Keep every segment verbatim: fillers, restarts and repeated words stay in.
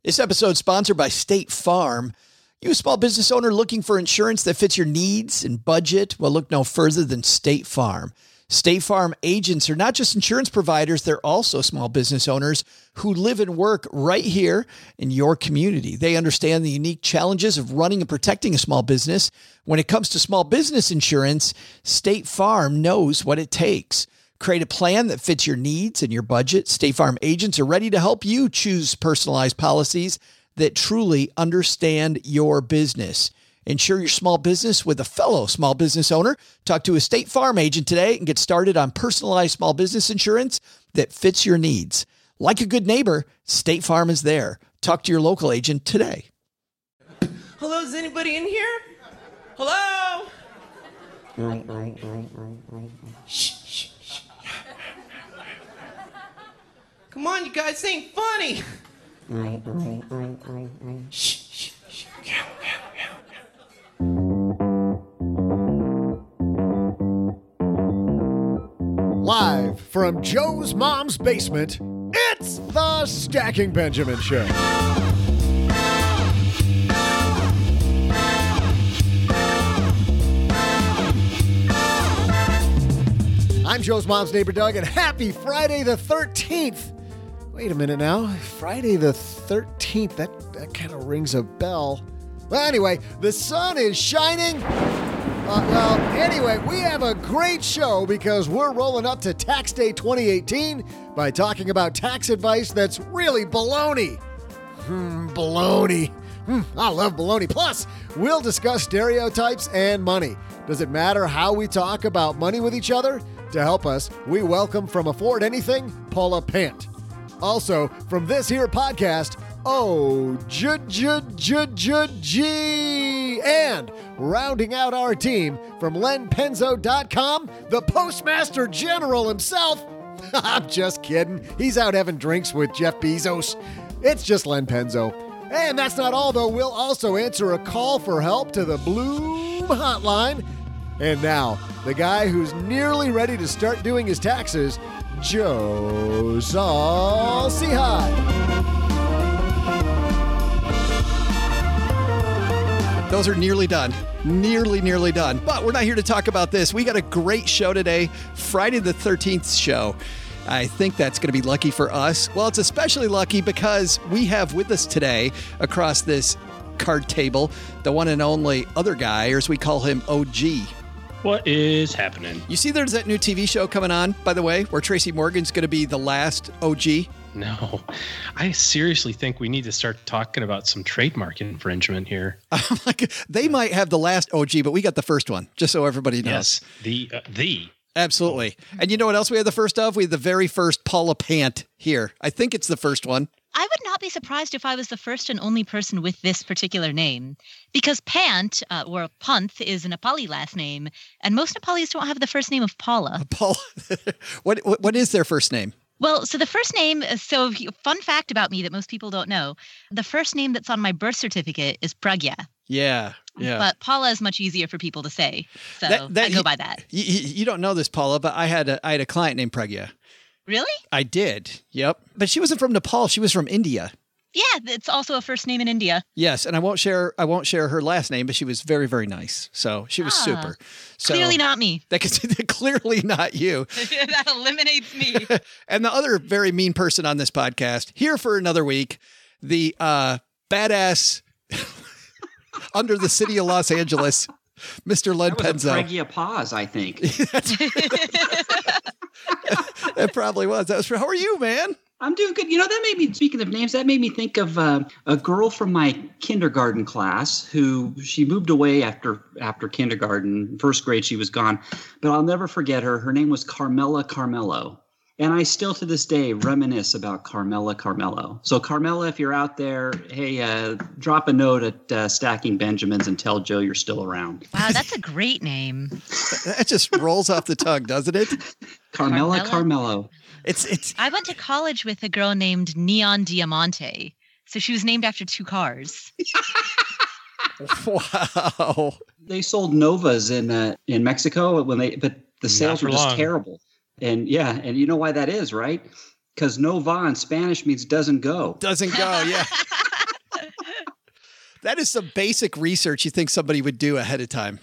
This episode sponsored by State Farm. You a small business owner looking for insurance that fits your needs and budget? Well, look no further than State Farm. State Farm agents are not just insurance providers, they're also small business owners who live and work right here in your community. They understand the unique challenges of running and protecting a small business. When it comes to small business insurance, State Farm knows what it takes. Create a plan that fits your needs and your budget. State Farm agents are ready to help you choose personalized policies that truly understand your business. Insure your small business with a fellow small business owner. Talk to a State Farm agent today and get started on personalized small business insurance that fits your needs. Like a good neighbor, State Farm is there. Talk to your local agent today. Hello, is anybody in here? Hello? Shh, shh, shh. Come on, you guys ain't funny. Shh, shh, shh. Live from Joe's mom's basement, it's the Stacking Benjamin Show. I'm Joe's mom's neighbor, Doug, and happy Friday the thirteenth. Wait a minute now. Friday the thirteenth, that, that kind of rings a bell. Well, anyway, the sun is shining. Uh, well, anyway, we have a great show because we're rolling up to Tax Day twenty eighteen by talking about tax advice that's really baloney. Hmm, baloney. Hmm, I love baloney. Plus, we'll discuss stereotypes and money. Does it matter how we talk about money with each other? To help us, we welcome from Afford Anything, Paula Pant. Also, from this here podcast, oh, j j j j g and rounding out our team from len penzo dot com, the Postmaster General himself. I'm just kidding. He's out having drinks with Jeff Bezos. It's just Len Penzo. And that's not all, though. We'll also answer a call for help to the Bloom Hotline. And now, the guy who's nearly ready to start doing his taxes, Joe Saul-Sehy. Those are nearly done. Nearly, nearly done. But we're not here to talk about this. We got a great show today, Friday the thirteenth show. I think that's going to be lucky for us. Well, it's especially lucky because we have with us today across this card table the one and only other guy, or as we call him, O G. What is happening? You see there's that new T V show coming on, by the way, where Tracy Morgan's going to be the last O G? No. I seriously think we need to start talking about some trademark infringement here. Like, they might have the last O G, but we got the first one, just so everybody knows. Yes, the uh, the. Absolutely. And you know what else we had the first of? We had the very first Paula Pant here. I think it's the first one. I would not be surprised if I was the first and only person with this particular name, because Pant, uh, or Panth, is a Nepali last name, and most Nepalis don't have the first name of Paula. Paula. what, what What is their first name? Well, so the first name, so fun fact about me that most people don't know, the first name that's on my birth certificate is Pragya. Yeah, yeah. But Paula is much easier for people to say, so that, that, I go by that. You, you don't know this, Paula, but I had a, I had a client named Pragya. Really? I did, yep. But she wasn't from Nepal, she was from India. Yeah, it's also a first name in India. Yes, and I won't share I won't share her last name, but she was very, very nice. So she was ah, super. So clearly not me. That could, clearly not you. That eliminates me. And the other very mean person on this podcast, here for another week, the uh, badass under the city of Los Angeles, Mister Len Penzo. That was a Pragya pause, I think. It probably was. That was. How are you, man? I'm doing good. You know, that made me, speaking of names, that made me think of uh, a girl from my kindergarten class who she moved away after after kindergarten. First grade, she was gone. But I'll never forget her. Her name was Carmela Carmelo. And I still to this day reminisce about Carmela Carmelo. So Carmela, if you're out there, hey, uh, drop a note at uh, Stacking Benjamins and tell Joe you're still around. Wow, that's a great name. That just rolls off the tongue, doesn't it? Carmela Carmela? Carmelo. It's it's. I went to college with a girl named Neon Diamante. So she was named after two cars. Wow. They sold Novas in uh, in Mexico when they, but the sales were just long. terrible. And yeah, and you know why that is, right? Because Nova in Spanish means doesn't go. Doesn't go, yeah. That is some basic research you think somebody would do ahead of time.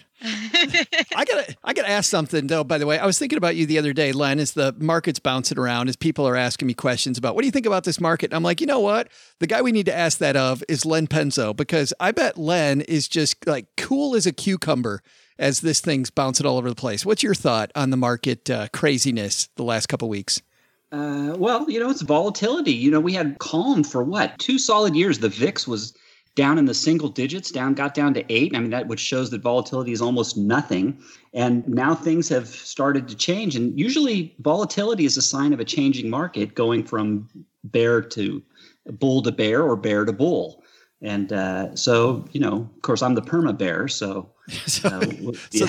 I gotta, I gotta ask something though. By the way, I was thinking about you the other day, Len. As the market's bouncing around, as people are asking me questions about what do you think about this market, and I'm like, you know what? The guy we need to ask that of is Len Penzo, because I bet Len is just like cool as a cucumber as this thing's bouncing all over the place. What's your thought on the market uh, craziness the last couple of weeks? Uh, well, you know, it's volatility. You know, we had calm for what? Two solid years. The V I X was down in the single digits, down, got down to eight. I mean, that which shows that volatility is almost nothing. And now things have started to change. And usually volatility is a sign of a changing market going from bear to bull to bear or bear to bull. And uh, so, you know, of course, I'm the perma bear. So, so, uh, yeah.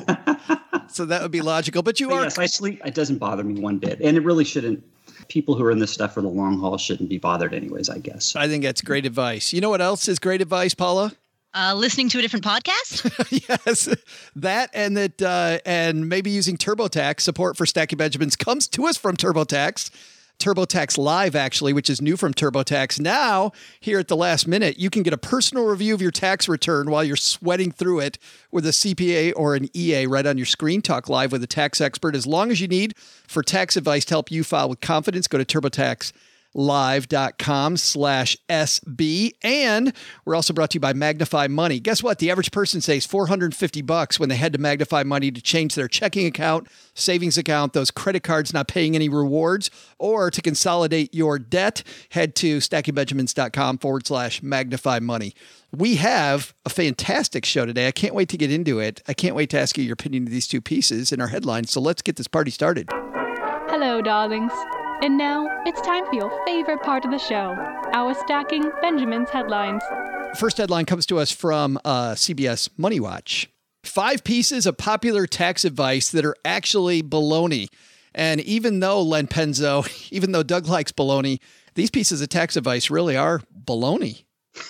so, so that would be logical. But you but are. Yes, I sleep. It doesn't bother me one bit. And it really shouldn't. People who are in this stuff for the long haul shouldn't be bothered anyways, I guess. I think that's great advice. You know what else is great advice, Paula? Uh, listening to a different podcast? Yes, that and that, uh, and maybe using TurboTax. Support for Stacking Benjamins comes to us from TurboTax. TurboTax Live, actually, which is new from TurboTax. Now, here at the last minute, you can get a personal review of your tax return while you're sweating through it with a C P A or an E A right on your screen. Talk live with a tax expert as long as you need. For tax advice to help you file with confidence, go to TurboTax live.com slash SB. And we're also brought to you by Magnify Money. Guess what? The average person saves four hundred fifty bucks when they head to Magnify Money to change their checking account, savings account, those credit cards not paying any rewards, or to consolidate your debt. Head to stackingbenjamins.com forward slash Magnify Money. We have a fantastic show today. I can't wait to get into it. I can't wait to ask you your opinion of these two pieces in our headlines. So let's get this party started. Hello, darlings. And now, it's time for your favorite part of the show, our Stacking Benjamins headlines. First headline comes to us from uh, C B S Money Watch. Five pieces of popular tax advice that are actually baloney. And even though, Len Penzo, even though Doug likes baloney, these pieces of tax advice really are baloney.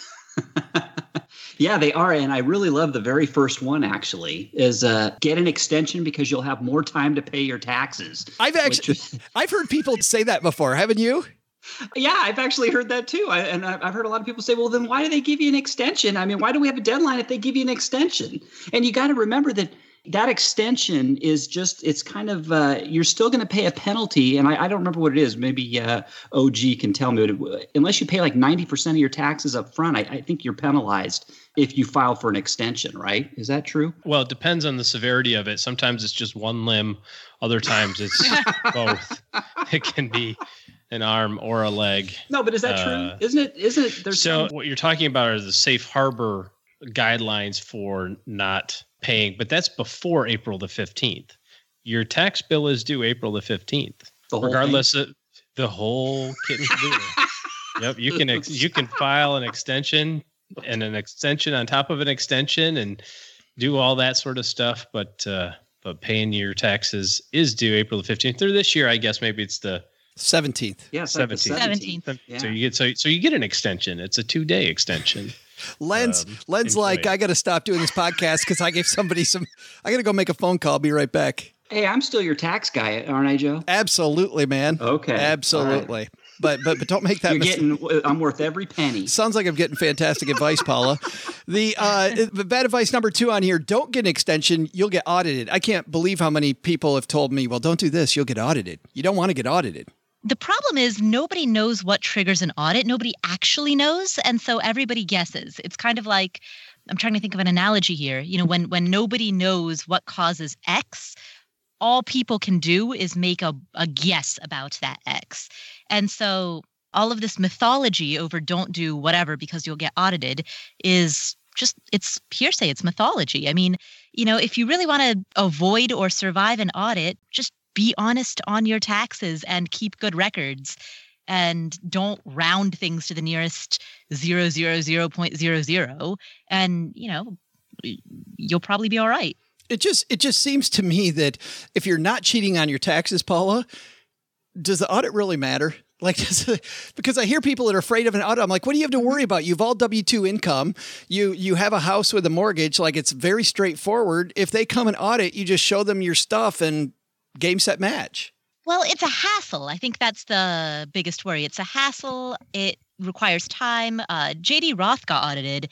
Yeah, they are. And I really love the very first one, actually, is uh, get an extension because you'll have more time to pay your taxes. I've actually, is, I've heard people say that before. Haven't you? Yeah, I've actually heard that too. I, and I've heard a lot of people say, well, then why do they give you an extension? I mean, why do we have a deadline if they give you an extension? And you got to remember that that extension is just, it's kind of, uh, you're still going to pay a penalty. And I, I don't remember what it is. Maybe uh, O G can tell me. But unless you pay like ninety percent of your taxes up front, I, I think you're penalized if you file for an extension, right? Is that true? Well, it depends on the severity of it. Sometimes it's just one limb. Other times it's both. It can be an arm or a leg. No, but is that uh, true? Isn't it? Isn't it? There's so some... what you're talking about are the safe harbor guidelines for not paying, but that's before April the fifteenth. Your tax bill is due April the fifteenth, the regardless of the whole kit and caboodle. Yep, you can ex- you can file an extension and an extension on top of an extension and do all that sort of stuff, but uh, but paying your taxes is due April the fifteenth. Or this year, I guess maybe it's the seventeenth. Yeah, seventeenth. seventeenth. Yeah. So you get so so you get an extension. It's a two day extension. Len's um, Len's like, I got to stop doing this podcast because I gave somebody some. I got to go make a phone call. I'll be right back. Hey, I'm still your tax guy, aren't I, Joe? Absolutely, man. Okay, absolutely. Right. But but but don't make that. You're mistake. getting. I'm worth every penny. Sounds like I'm getting fantastic advice, Paula. The uh, bad advice number two on here: don't get an extension. You'll get audited. I can't believe how many people have told me, "Well, don't do this. You'll get audited." You don't want to get audited. The problem is nobody knows what triggers an audit. Nobody actually knows. And so everybody guesses. It's kind of like, I'm trying to think of an analogy here. You know, when when nobody knows what causes X, all people can do is make a, a guess about that X. And so all of this mythology over don't do whatever because you'll get audited is just, it's hearsay. It's mythology. I mean, you know, if you really want to avoid or survive an audit, just be honest on your taxes and keep good records and don't round things to the nearest zero zero zero point zero zero. And, you know, you'll probably be all right. It just it just seems to me that if you're not cheating on your taxes, Paula, does the audit really matter? Like, because I hear people that are afraid of an audit. I'm like, what do you have to worry about? You've all W two income. You you have a house with a mortgage. Like, it's very straightforward. If they come and audit, you just show them your stuff and game, set, match. Well, it's a hassle. I think that's the biggest worry. It's a hassle. It requires time. Uh, J D Roth got audited,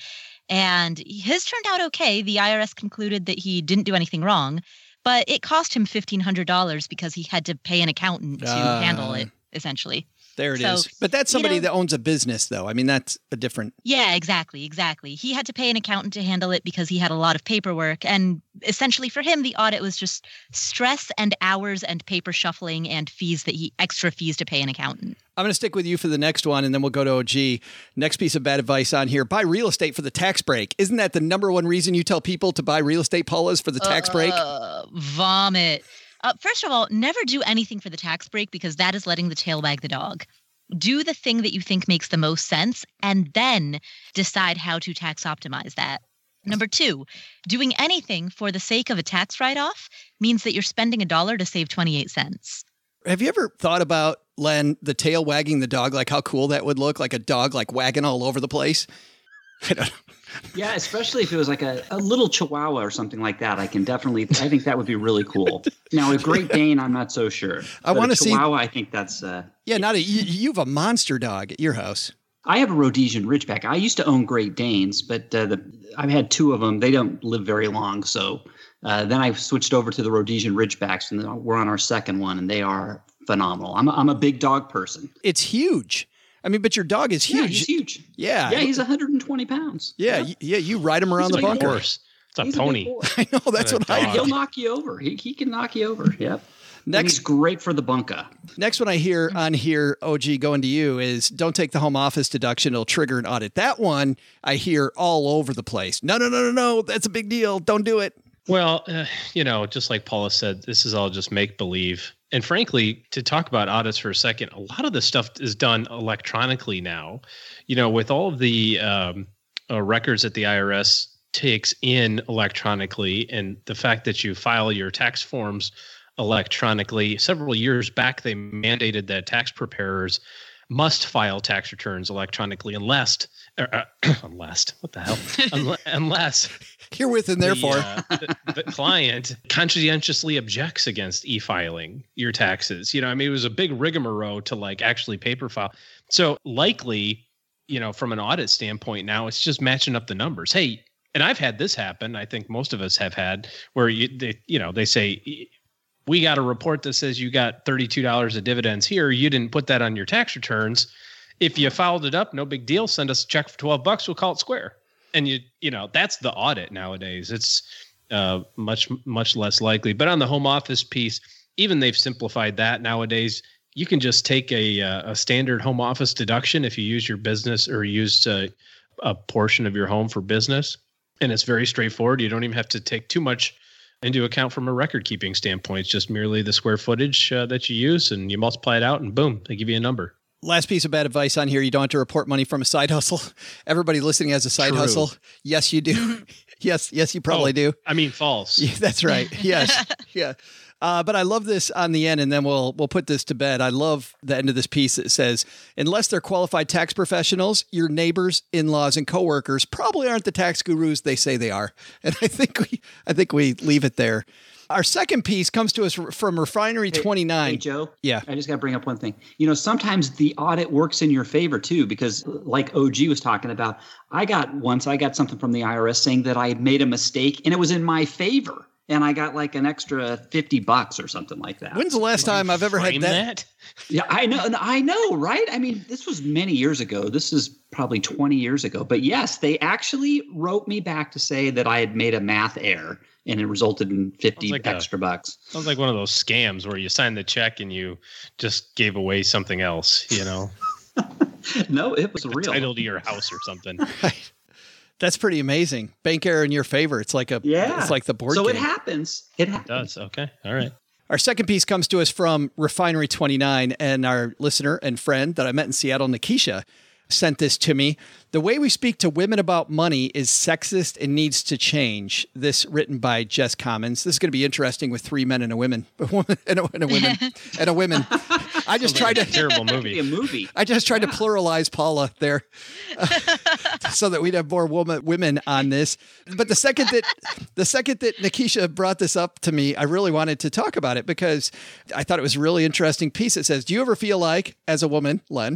And his turned out okay. The I R S concluded that he didn't do anything wrong, but it cost him fifteen hundred dollars because he had to pay an accountant to Uh. handle it, essentially. There it is. So, But that's you somebody know- that owns a business, though. I mean, that's a different. Yeah, exactly, exactly. He had to pay an accountant to handle it because he had a lot of paperwork. And essentially for him, the audit was just stress and hours and paper shuffling and fees that he extra fees to pay an accountant. I'm going to stick with you for the next one, and then we'll go to O G. Next piece of bad advice on here: buy real estate for the tax break. Isn't that the number one reason you tell people to buy real estate, Paula, is for the tax break? Uh, vomit. Uh, first of all, never do anything for the tax break because that is letting the tail wag the dog. Do the thing that you think makes the most sense and then decide how to tax optimize that. Number two, doing anything for the sake of a tax write-off means that you're spending a dollar to save twenty-eight cents. Have you ever thought about, Len, the tail wagging the dog, like how cool that would look, like a dog like wagging all over the place? I don't know. Yeah, especially if it was like a, a little Chihuahua or something like that. I can definitely, I think that would be really cool. Now, a Great Dane, I'm not so sure. I But wanna a see- Chihuahua, I think that's. Uh, Yeah, not a. You, you have a monster dog at your house. I have a Rhodesian Ridgeback. I used to own Great Danes, but uh, the, I've had two of them. They don't live very long, so uh, then I switched over to the Rhodesian Ridgebacks, and we're on our second one, and they are phenomenal. I'm a, I'm a big dog person. It's huge. I mean, but your dog is Yeah, huge. he's huge. Yeah. Yeah, he's one hundred twenty pounds. Yeah, y- yeah. You ride him around He's the a big bunker. Horse. It's a He's a big pony. boy. I know. That's What what a I. dog. He'll knock you over. He, he can knock you over. Yep. And Next, he's great for the bunker. next one I hear on here, O G, going to you is don't take the home office deduction. It'll trigger an audit. That one I hear all over the place. No, no, no, no, no. That's a big deal. Don't do it. Well, uh, you know, just like Paula said, this is all just make believe. And frankly, to talk about audits for a second, a lot of this stuff is done electronically now. You know, with all of the um, uh, records that the I R S takes in electronically, and the fact that you file your tax forms electronically. Several years back, they mandated that tax preparers must file tax returns electronically unless, uh, unless, what the hell? unless, unless Herewith and therefore. the, uh, the, the client conscientiously objects against e-filing your taxes. You know, I mean, it was a big rigmarole to like actually paper file. So likely, you know, from an audit standpoint now, it's just matching up the numbers. Hey, and I've had this happen. I think most of us have had where you, they, you know, they say, we got a report that says you got thirty-two dollars of dividends here. You didn't put that on your tax returns. If you filed it up, no big deal. Send us a check for twelve bucks. We'll call it square. And you, you know, that's the audit nowadays. It's uh, much, much less likely. But on the home office piece, even they've simplified that nowadays. You can just take a, uh, a standard home office deduction if you use your business or use uh, a portion of your home for business. And it's very straightforward. You don't even have to take too much into account from a record keeping standpoint. It's just merely the square footage uh, that you use, and you multiply it out, and boom, they give you a number. Last piece of bad advice on here. You don't have to report money from a side hustle. Everybody listening has a side True. hustle. Yes, you do. yes, yes, you probably Oh, do. I mean, false. Yeah, that's right. Yes. Yeah. Uh, but I love this on the end, and then we'll we'll put this to bed. I love the end of this piece that says, unless they're qualified tax professionals, your neighbors, in-laws, and coworkers probably aren't the tax gurus they say they are. And I think we I think we leave it there. Our second piece comes to us from Refinery twenty-nine. Hey, Joe. Yeah. I just got to bring up one thing. You know, sometimes the audit works in your favor too, because like O G was talking about, I got once I got something from the I R S saying that I had made a mistake and it was in my favor. And I got like an extra fifty bucks or something like that. When's the last time I've ever had Frame that? that? Yeah, I know. I know, right? I mean, this was many years ago. This is probably twenty years ago. But yes, they actually wrote me back to say that I had made a math error and it resulted in fifty Sounds like a- extra bucks. Sounds like one of those scams where you sign the check and you just gave away something else, you know, No, it was the real. title to your house or something. Right. That's pretty amazing. Bank error in your favor. It's like a Yeah. it's like the board so game. it happens. It It happens. does. Okay. All right. Our second piece comes to us from Refinery twenty-nine, and our listener and friend that I met in Seattle, Nikisha, sent this to me. The way we speak to women about money is sexist and needs to change. This written by Jess Commons. This is going to be interesting with three men and a woman, a woman and a, and a women and a women. I just tried to Terrible Be a movie. movie. I just tried to pluralize Paula there uh, so that we'd have more woman, women on this. But the second that the second that Nikisha brought this up to me, I really wanted to talk about it because I thought it was a really interesting piece. It says, do you ever feel like, as a woman, Len,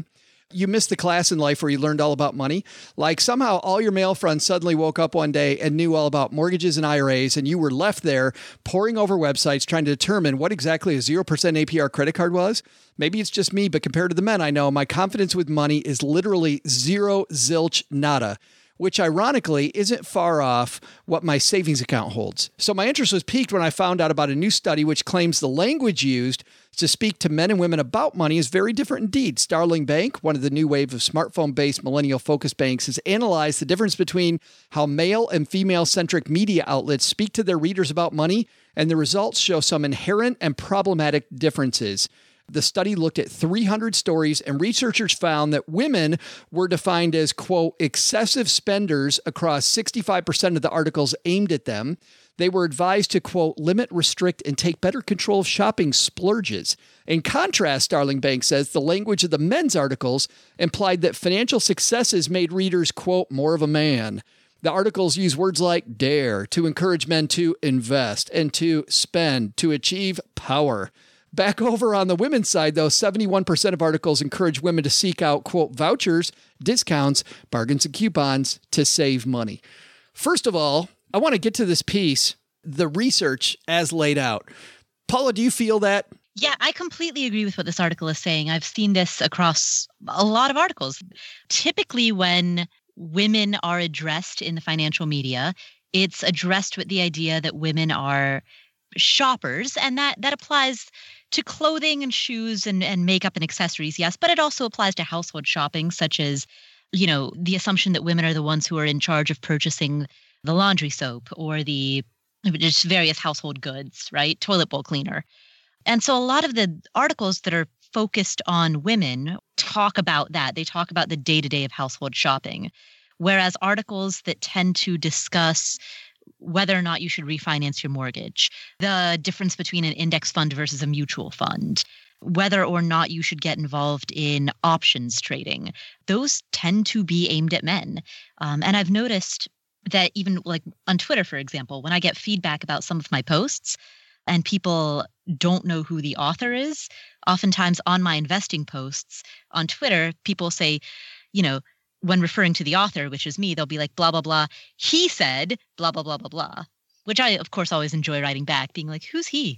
You missed the class in life where you learned all about money. Like somehow all your male friends suddenly woke up one day and knew all about mortgages and I R As, and you were left there poring over websites trying to determine what exactly a zero percent A P R credit card was. Maybe it's just me, but compared to the men I know, my confidence with money is literally zero, zilch, nada, which ironically isn't far off what my savings account holds. So my interest was piqued when I found out about a new study which claims the language used to speak to men and women about money is very different indeed. Starling Bank, one of the new wave of smartphone-based millennial-focused banks, has analyzed the difference between how male and female-centric media outlets speak to their readers about money, and the results show some inherent and problematic differences. The study looked at three hundred stories, and researchers found that women were defined as, quote, excessive spenders across sixty-five percent of the articles aimed at them. They were advised to, quote, limit, restrict, and take better control of shopping splurges. In contrast, Starling Bank says the language of the men's articles implied that financial successes made readers, quote, more of a man. The articles use words like dare to encourage men to invest and to spend to achieve power. Back over on the women's side, though, seventy-one percent of articles encourage women to seek out, quote, vouchers, discounts, bargains, and coupons to save money. First of all, I want to get to this piece, the research as laid out. Paula, do you feel that? Yeah, I completely agree with what this article is saying. I've seen this across a lot of articles. Typically, when women are addressed in the financial media, it's addressed with the idea that women are shoppers, and that that applies to clothing and shoes and, and makeup and accessories, yes, but it also applies to household shopping, such as, you know, the assumption that women are the ones who are in charge of purchasing the laundry soap or the just various household goods, right? Toilet bowl cleaner. And so a lot of the articles that are focused on women talk about that. They talk about the day-to-day of household shopping, whereas articles that tend to discuss whether or not you should refinance your mortgage, the difference between an index fund versus a mutual fund, whether or not you should get involved in options trading, those tend to be aimed at men. Um, and I've noticed that even like on Twitter, for example, when I get feedback about some of my posts and people don't know who the author is, oftentimes on my investing posts on Twitter, people say, you know, when referring to the author, which is me, they'll be like, blah, blah, blah. He said, blah, blah, blah, blah, blah, which I, of course, always enjoy writing back, being like, who's he?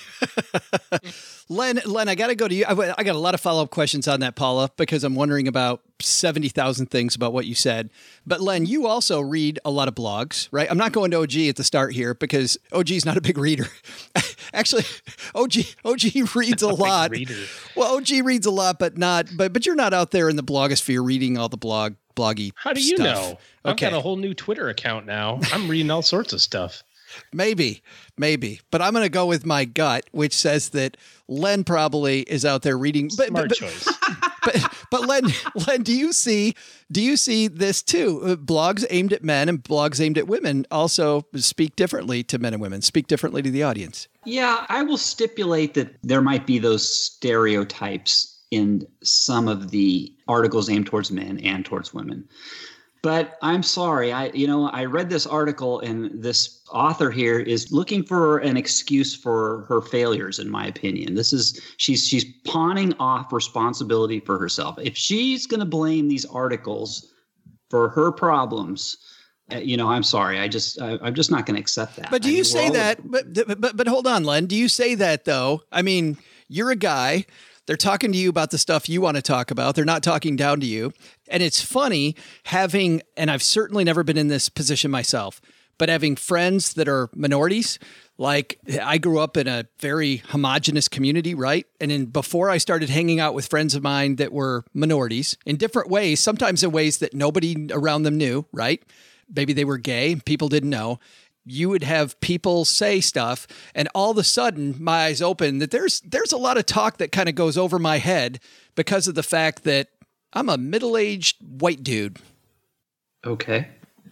Len, Len, I got to go to you. I, I got a lot of follow-up questions on that, Paula, because I'm wondering about seventy thousand things about what you said. But Len, you also read a lot of blogs, right? I'm not going to O G at the start here because O G is not a big reader. Actually, O G O G reads a lot. Reader. Well, O G reads a lot, but not. But but you're not out there in the blogosphere reading all the blog bloggy. How do you stuff. know? I've Okay. got a whole new Twitter account now. I'm reading all sorts of stuff. Maybe, maybe, but I'm going to go with my gut, which says that Len probably is out there reading. But, Smart but, choice. But but Len, Len, do you see do you see this too? Uh, blogs aimed at men and blogs aimed at women also speak differently to men and women, speak differently to the audience. Yeah, I will stipulate that there might be those stereotypes in some of the articles aimed towards men and towards women. But I'm sorry, I you know, I read this article and this author here is looking for an excuse for her failures, in my opinion. This is she's she's pawning off responsibility for herself. If she's going to blame these articles for her problems, uh, you know, I'm sorry. I just I, I'm just not going to accept that. But do I you mean, say all- that? But, but but hold on, Len. Do you say that though? I mean, you're a guy. They're talking to you about the stuff you want to talk about. They're not talking down to you. And it's funny having, and I've certainly never been in this position myself, but having friends that are minorities. Like I grew up in a very homogenous community, right? And then before I started hanging out with friends of mine that were minorities in different ways, sometimes in ways that nobody around them knew, right? Maybe they were gay, people didn't know. You would have people say stuff, and all of a sudden my eyes open that there's there's a lot of talk that kind of goes over my head because of the fact that I'm a middle-aged white dude. Okay.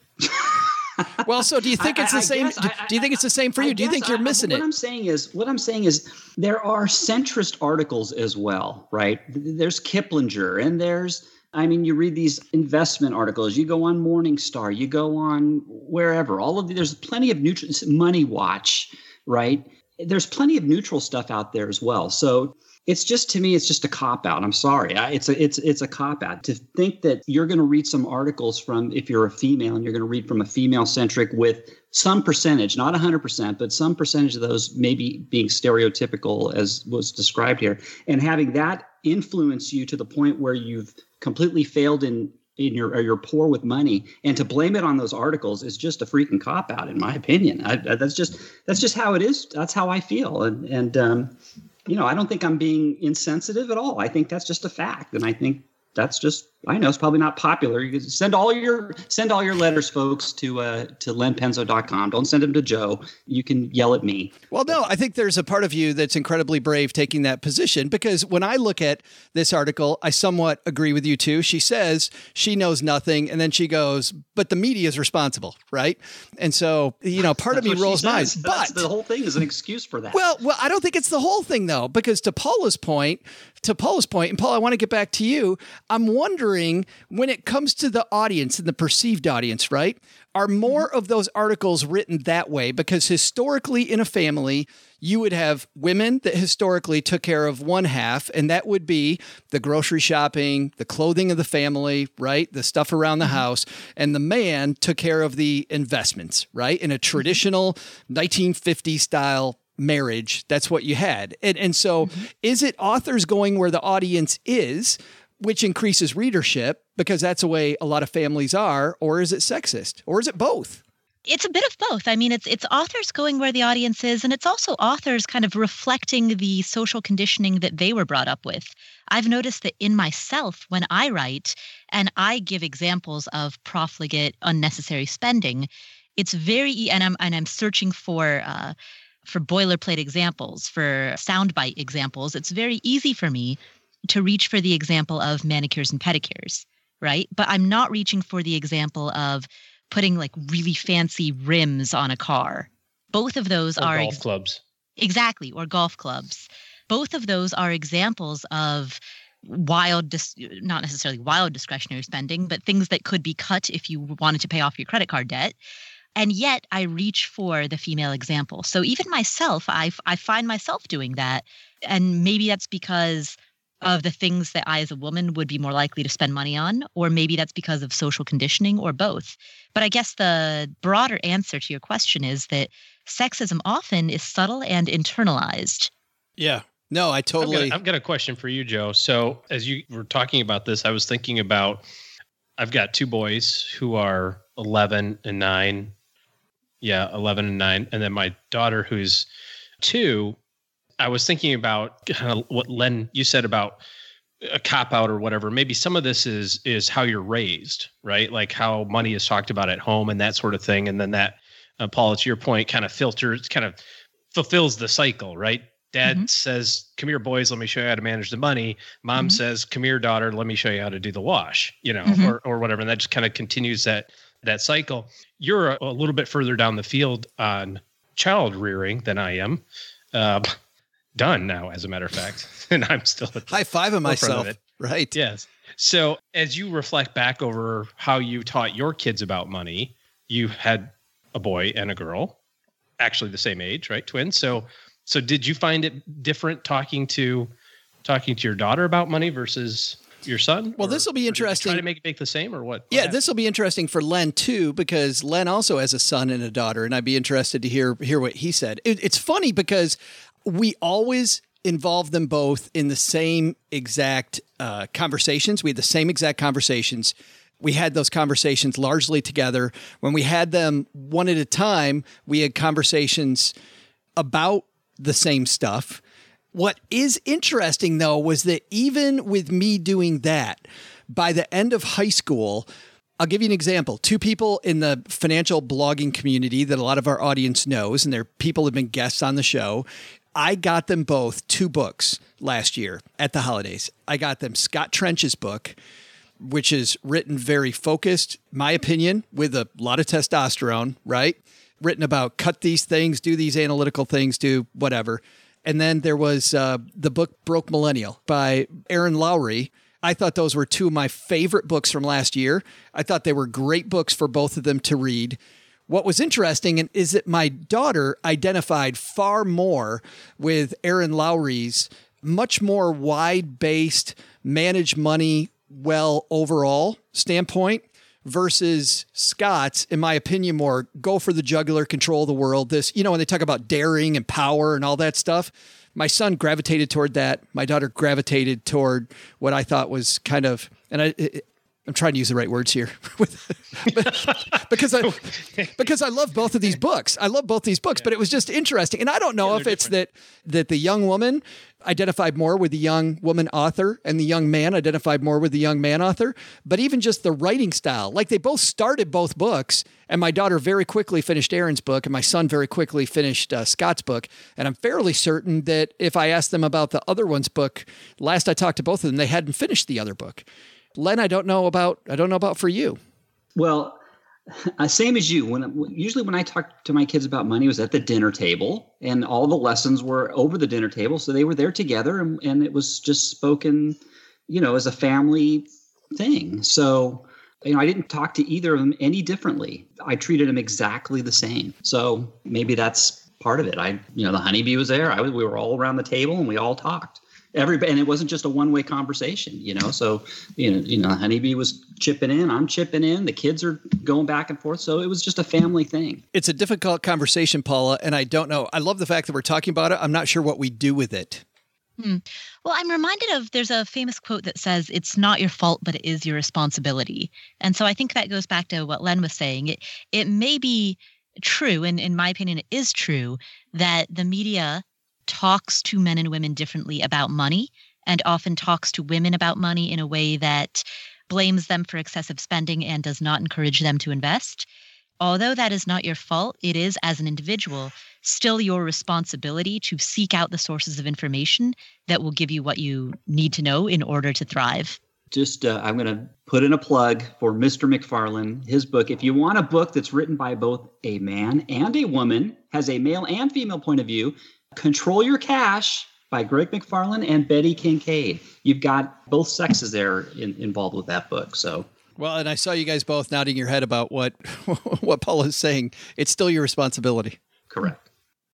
Well, so do you think I- it's the I same? guess Do, I- do you think it's the same for I you? Do you think guess you're I- missing what it? I'm saying is, what I'm saying is, there are centrist articles as well, right? There's Kiplinger, and there's, I mean, you read these investment articles. You go on Morningstar, you go on wherever. All of the, there's plenty of neutral Money Watch, right? There's plenty of neutral stuff out there as well. So It's just, to me, it's just a cop out. I'm sorry. I, it's a it's it's a cop out to think that you're going to read some articles from, if you're a female, and you're going to read from a female centric with some percentage, not one hundred percent, but some percentage of those maybe being stereotypical as was described here, and having that influence you to the point where you've completely failed in in your, or you're poor with money, and to blame it on those articles is just a freaking cop out, in my opinion. I, I, that's just that's just how it is. That's how I feel, and and um, you know, I don't think I'm being insensitive at all. I think that's just a fact, and I think that's just, I know it's probably not popular. You can send all your send all your letters, folks, to uh, to len penzo dot com. Don't send them to Joe. You can yell at me. Well, no, I think there's a part of you that's incredibly brave taking that position, because when I look at this article, I somewhat agree with you too. She says she knows nothing, and then she goes, but the media is responsible, right? And so, you know, part That's of me what rolls she my eyes. says. But That's, the whole thing is an excuse for that. Well, well, I don't think it's the whole thing, though, because to Paula's point, to Paula's point, and Paul, I want to get back to you. I'm wondering, when it comes to the audience and the perceived audience, right? Are more of those articles written that way? Because historically in a family, you would have women that historically took care of one half, and that would be the grocery shopping, the clothing of the family, right? The stuff around the house. And the man took care of the investments, right? In a traditional nineteen fifties style marriage, that's what you had. And, and so mm-hmm. is it authors going where the audience is, which increases readership because that's the way a lot of families are, or is it sexist, or is it both? It's a bit of both. I mean, it's it's authors going where the audience is, and it's also authors kind of reflecting the social conditioning that they were brought up with. I've noticed that in myself, when I write and I give examples of profligate, unnecessary spending, it's very, and I'm and I'm searching for uh, for boilerplate examples, for soundbite examples. It's very easy for me to reach for the example of manicures and pedicures, right? But I'm not reaching for the example of putting like really fancy rims on a car. Both of those or are golf ex- clubs. Exactly, or golf clubs. Both of those are examples of wild, dis- not necessarily wild discretionary spending, but things that could be cut if you wanted to pay off your credit card debt. And yet I reach for the female example. So even myself, I, I find myself doing that. And maybe that's because of the things that I as a woman would be more likely to spend money on, or maybe that's because of social conditioning, or both. But I guess the broader answer to your question is that sexism often is subtle and internalized. Yeah. No, I totally... I've got, I've got a question for you, Joe. So as you were talking about this, I was thinking about, I've got two boys who are eleven and nine. Yeah, eleven and nine. And then my daughter who's two. I was thinking about kind of what Len, you said about a cop out or whatever. Maybe some of this is is how you're raised, right? Like how money is talked about at home and that sort of thing. And then that, uh, Paul, to your point, kind of filters, kind of fulfills the cycle, right? Dad mm-hmm. says, come here, boys, let me show you how to manage the money. Mom mm-hmm. says, come here, daughter, let me show you how to do the wash, you know, mm-hmm. or or whatever. And that just kind of continues that that cycle. You're a, a little bit further down the field on child rearing than I am. Uh, Done now, as a matter of fact, and I'm still at high five of myself. Of right. Yes. So as you reflect back over how you taught your kids about money, you had a boy and a girl, actually the same age, right? Twins. So, so did you find it different talking to, talking to your daughter about money versus your son? Well, this will be interesting. Try to make it make the same, or what? what yeah, this will be interesting for Len too, because Len also has a son and a daughter, and I'd be interested to hear hear what he said. It, it's funny because we always involve them both in the same exact uh, conversations. We had the same exact conversations. We had those conversations largely together. When we had them one at a time, we had conversations about the same stuff. What is interesting, though, was that even with me doing that, by the end of high school, I'll give you an example. Two people in the financial blogging community that a lot of our audience knows, and they're people who have been guests on the show. I got them both two books last year at the holidays. I got them Scott Trench's book, which is written very focused, my opinion, with a lot of testosterone, right? Written about cut these things, do these analytical things, do whatever. And then there was uh, the book Broke Millennial by Aaron Lowry. I thought those were two of my favorite books from last year. I thought they were great books for both of them to read. What was interesting is that my daughter identified far more with Aaron Lowry's much more wide-based, manage money well overall standpoint versus Scott's, in my opinion, more go for the jugular, control the world. This, you know, when they talk about daring and power and all that stuff, my son gravitated toward that. My daughter gravitated toward what I thought was kind of, and I, it, I'm trying to use the right words here because I, because I love both of these books. I love both these books, yeah. But it was just interesting. And I don't know yeah, if it's different. that, that the young woman identified more with the young woman author and the young man identified more with the young man author, but even just the writing style, like they both started both books, and my daughter very quickly finished Aaron's book and my son very quickly finished uh, Scott's book. And I'm fairly certain that if I asked them about the other one's book, last I talked to both of them, they hadn't finished the other book. Len, I don't know about, I don't know about for you. Well, uh, same as you. When usually when I talk to my kids about money, it was at the dinner table, and all the lessons were over the dinner table. So they were there together, and, and it was just spoken, you know, as a family thing. So, you know, I didn't talk to either of them any differently. I treated them exactly the same. So maybe that's part of it. I, you know, the honeybee was there. I was, we were all around the table and we all talked. Everybody, and it wasn't just a one-way conversation, you know. So, you know, you know, Honeybee was chipping in, I'm chipping in, the kids are going back and forth. So it was just a family thing. It's a difficult conversation, Paula, and I don't know. I love the fact that we're talking about it. I'm not sure what we do with it. Hmm. Well, I'm reminded of there's a famous quote that says, "It's not your fault, but it is your responsibility." And so I think that goes back to what Len was saying. It it may be true, and in my opinion, it is true that the media talks to men and women differently about money, and often talks to women about money in a way that blames them for excessive spending and does not encourage them to invest. Although that is not your fault, it is, as an individual, still your responsibility to seek out the sources of information that will give you what you need to know in order to thrive. Just, uh, I'm going to put in a plug for Mister McFarlane, his book. If you want a book that's written by both a man and a woman, has a male and female point of view, Control Your Cash by Greg McFarlane and Betty Kincaid. You've got both sexes there in, involved with that book. So, well, and I saw you guys both nodding your head about what what Paula is saying. It's still your responsibility. Correct.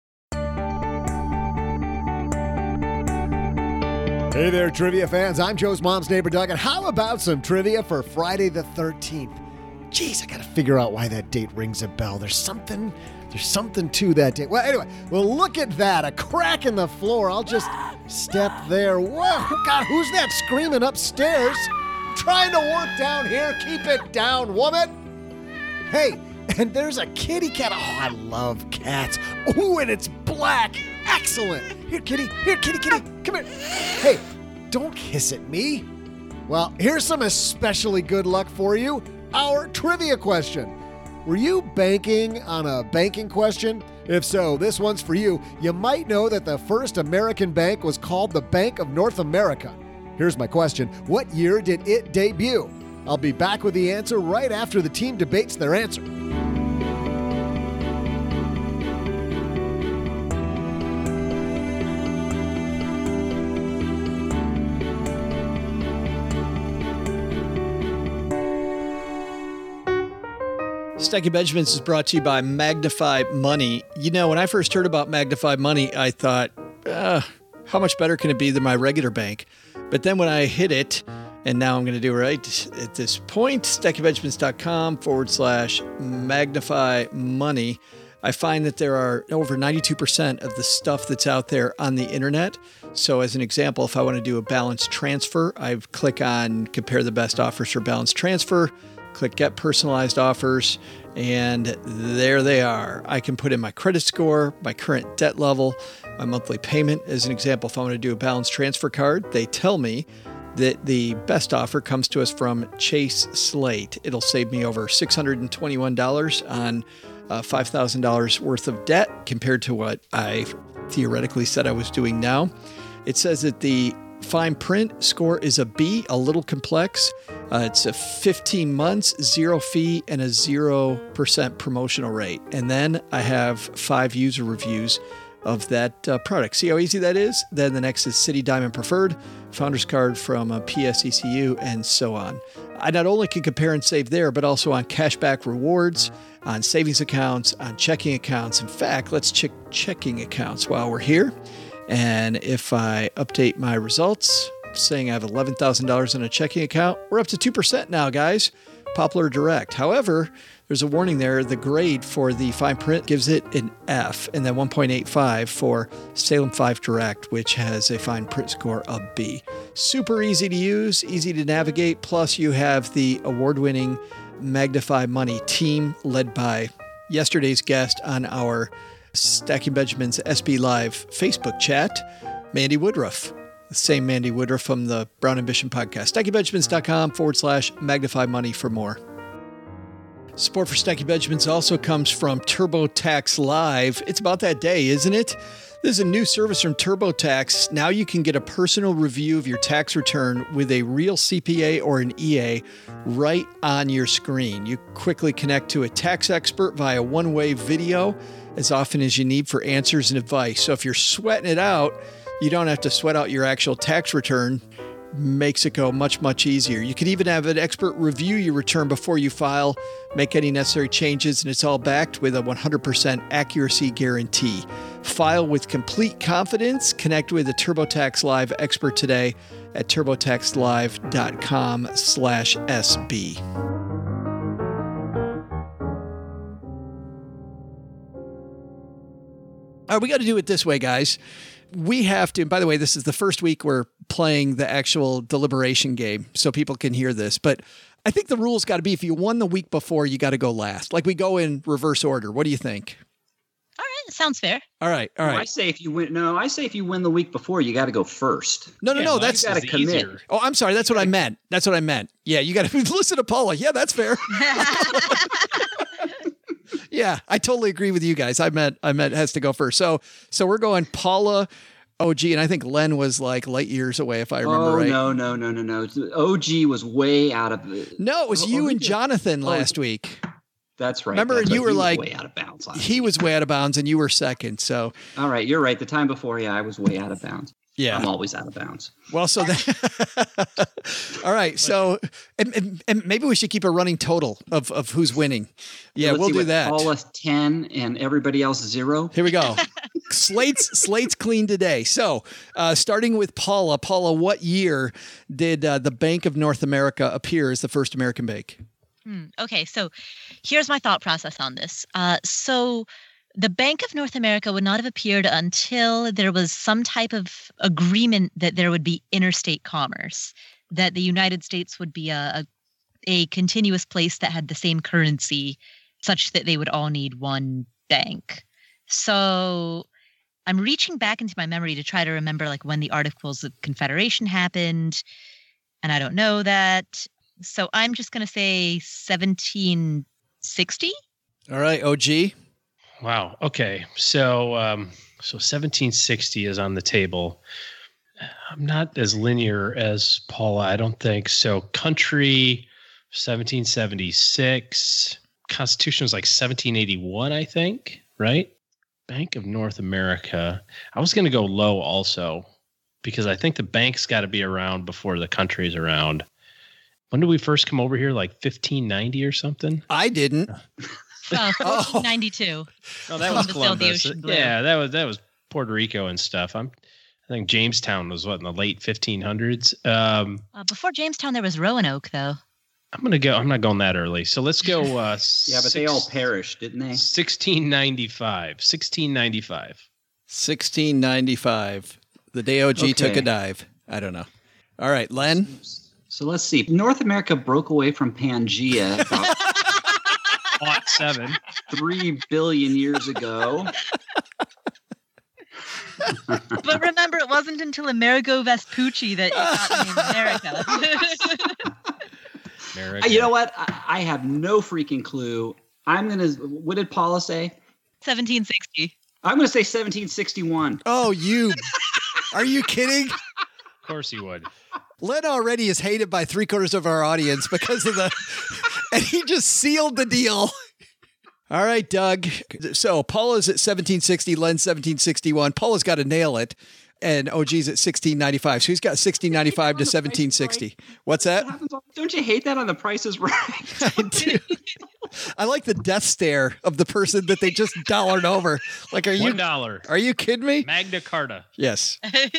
Hey there, trivia fans. I'm Joe's mom's neighbor, Doug. And how about some trivia for Friday the thirteenth? Jeez, I got to figure out why that date rings a bell. There's something... There's something to that date. Well, anyway, well, look at that. A crack in the floor. I'll just step there. Whoa, God, who's that screaming upstairs? Trying to work down here. Keep it down, woman. Hey, and there's a kitty cat. Oh, I love cats. Ooh, and it's black. Excellent. Here, kitty. Here, kitty, kitty. Come here. Hey, don't hiss at me. Well, here's some especially good luck for you. Our trivia question. Were you banking on a banking question? If so, this one's for you. You might know that the first American bank was called the Bank of North America. Here's my question. What year did it debut? I'll be back with the answer right after the team debates their answer. Stacking Benjamins is brought to you by Magnify Money. You know, when I first heard about Magnify Money, I thought, uh, how much better can it be than my regular bank? But then when I hit it, and now I'm going to do it right at this point, stackingbenjamins.com forward slash Magnify Money, I find that there are over ninety-two percent of the stuff that's out there on the internet. So as an example, if I want to do a balance transfer, I click on compare the best offers for balance transfer, click get personalized offers, and there they are. I can put in my credit score, my current debt level, my monthly payment. As an example, if I want to do a balance transfer card, they tell me that the best offer comes to us from Chase Slate. It'll save me over six hundred twenty-one dollars on uh, five thousand dollars worth of debt compared to what I theoretically said I was doing now. It says that the fine print score is a B, a little complex. Uh, it's a fifteen months, zero fee, and a zero percent promotional rate. And then I have five user reviews of that uh, product. See how easy that is? Then the next is City Diamond Preferred, Founder's Card from uh, P S E C U, and so on. I not only can compare and save there, but also on cashback rewards, on savings accounts, on checking accounts. In fact, let's check checking accounts while we're here. And if I update my results, saying I have eleven thousand dollars in a checking account, we're up to two percent now, guys. Poplar Direct. However, there's a warning there. The grade for the fine print gives it an F, and then one point eight five for Salem five Direct, which has a fine print score of B. Super easy to use, easy to navigate. Plus, you have the award-winning Magnify Money team led by yesterday's guest on our Stacking Benjamins S B Live Facebook chat, Mandy Woodruff. The same Mandy Woodruff from the Brown Ambition podcast. StackingBenjamins.com forward slash Magnify Money for more. Support for Stacking Benjamins also comes from TurboTax Live. It's about that day, isn't it? This is a new service from TurboTax. Now you can get a personal review of your tax return with a real C P A or an E A right on your screen. You quickly connect to a tax expert via one-way video as often as you need for answers and advice. So if you're sweating it out, you don't have to sweat out your actual tax return. Makes it go much, much easier. You can even have an expert review your return before you file, make any necessary changes, and it's all backed with a one hundred percent accuracy guarantee. File with complete confidence. Connect with a TurboTax Live expert today at turbotaxlive.com slash SB. All right, we got to do it this way, guys. We have to, and by the way, this is the first week we're playing the actual deliberation game, so people can hear this. But I think the rule's got to be if you won the week before, you got to go last. Like we go in reverse order. What do you think? All right, sounds fair. All right, all right. No, I say if you win, no, I say if you win the week before, you got to go first. No, no, Yeah, no. no, That's you got to commit. easier. oh, I'm sorry. That's what I meant. That's what I meant. Yeah, you got to listen to Paula. Yeah, that's fair. Yeah, I totally agree with you guys. I meant I meant has to go first. So so we're going Paula, O G, and I think Len was like light years away if I remember oh, right. no, no, no, no, no. O G was way out of it. No, it was Oh, you oh, and yeah. Jonathan Oh, last week. That's right. Remember, That's you right. were He was like- way out of bounds. last He week. was way out of bounds and you were second. So All right, you're right. The time before, yeah, I was way out of bounds. yeah. I'm always out of bounds. Well, so that. All right. So and, and, and maybe we should keep a running total of, of who's winning. Yeah, Let's we'll see do what, that. Paula ten and everybody else zero. Here we go. Slate's Slate's clean today. So, uh, starting with Paula. Paula, what year did uh, the Bank of North America appear as the first American bank? Hmm, okay, so here's my thought process on this. Uh, so the Bank of North America would not have appeared until there was some type of agreement that there would be interstate commerce, that the United States would be a, a, a continuous place that had the same currency, such that they would all need one bank. So I'm reaching back into my memory to try to remember like when the Articles of Confederation happened, and I don't know that. So I'm just going to say seventeen sixty. All right, O G. Wow. Okay. So, um, so seventeen sixty is on the table. I'm not as linear as Paula. I don't think so. Country, seventeen seventy-six. Constitution was like seventeen eighty-one, I think. Right. Bank of North America. I was going to go low also because I think the bank's got to be around before the country's around. When did we first come over here? Like fifteen ninety or something? I didn't. Oh, fourteen ninety-two. Oh, that was Columbus sailed the Columbus. ocean blue. Yeah, that was that was Puerto Rico and stuff. I'm, I think Jamestown was what in the late fifteen hundreds. Um, Uh, before Jamestown, there was Roanoke, though. I'm gonna go. I'm not going that early. So let's go. Uh, Yeah, but they all perished, didn't they? sixteen ninety-five. sixteen ninety-five. sixteen ninety-five. The day O G took Okay. a dive. I don't know. All right, Len. So let's see. North America broke away from Pangea about Plot seven. three billion years ago. But remember, it wasn't until Amerigo Vespucci that it got named America. America. You know what? I, I have no freaking clue. I'm gonna. What did Paula say? seventeen sixty. I'm gonna say seventeen sixty-one. Oh, you. Are you kidding? Of course he would. Len already is hated by three quarters of our audience because of the, and he just sealed the deal. All right, Doug. So Paula's at seventeen sixty, Len's seventeen sixty-one. Paula's got to nail it. And O G's at sixteen ninety-five. So he's got sixteen ninety-five to seventeen sixty. What's that? Don't you hate that on The Price is Right? I do. I like the death stare of the person that they just dollared over. Like, are you One dollar. Are you kidding me? Magna Carta. Yes.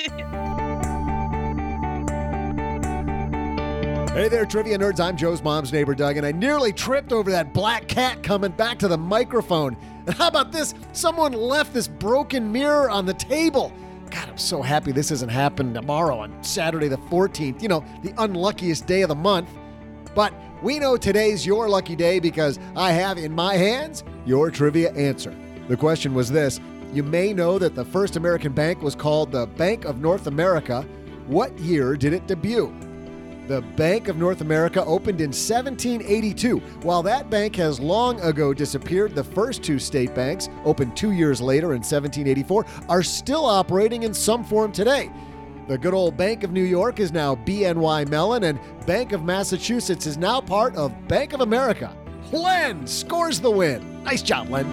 Hey there, trivia nerds. I'm Joe's mom's neighbor, Doug, and I nearly tripped over that black cat coming back to the microphone. And how about this? Someone left this broken mirror on the table. God, I'm so happy this isn't happening tomorrow on Saturday the fourteenth, you know, the unluckiest day of the month. But we know today's your lucky day because I have in my hands your trivia answer. The question was this: you may know that the first American bank was called the Bank of North America. What year did it debut? The Bank of North America opened in seventeen eighty-two. While that bank has long ago disappeared, the first two state banks, opened two years later in seventeen eighty-four, are still operating in some form today. The good old Bank of New York is now B N Y Mellon, and Bank of Massachusetts is now part of Bank of America. Len scores the win. Nice job, Len.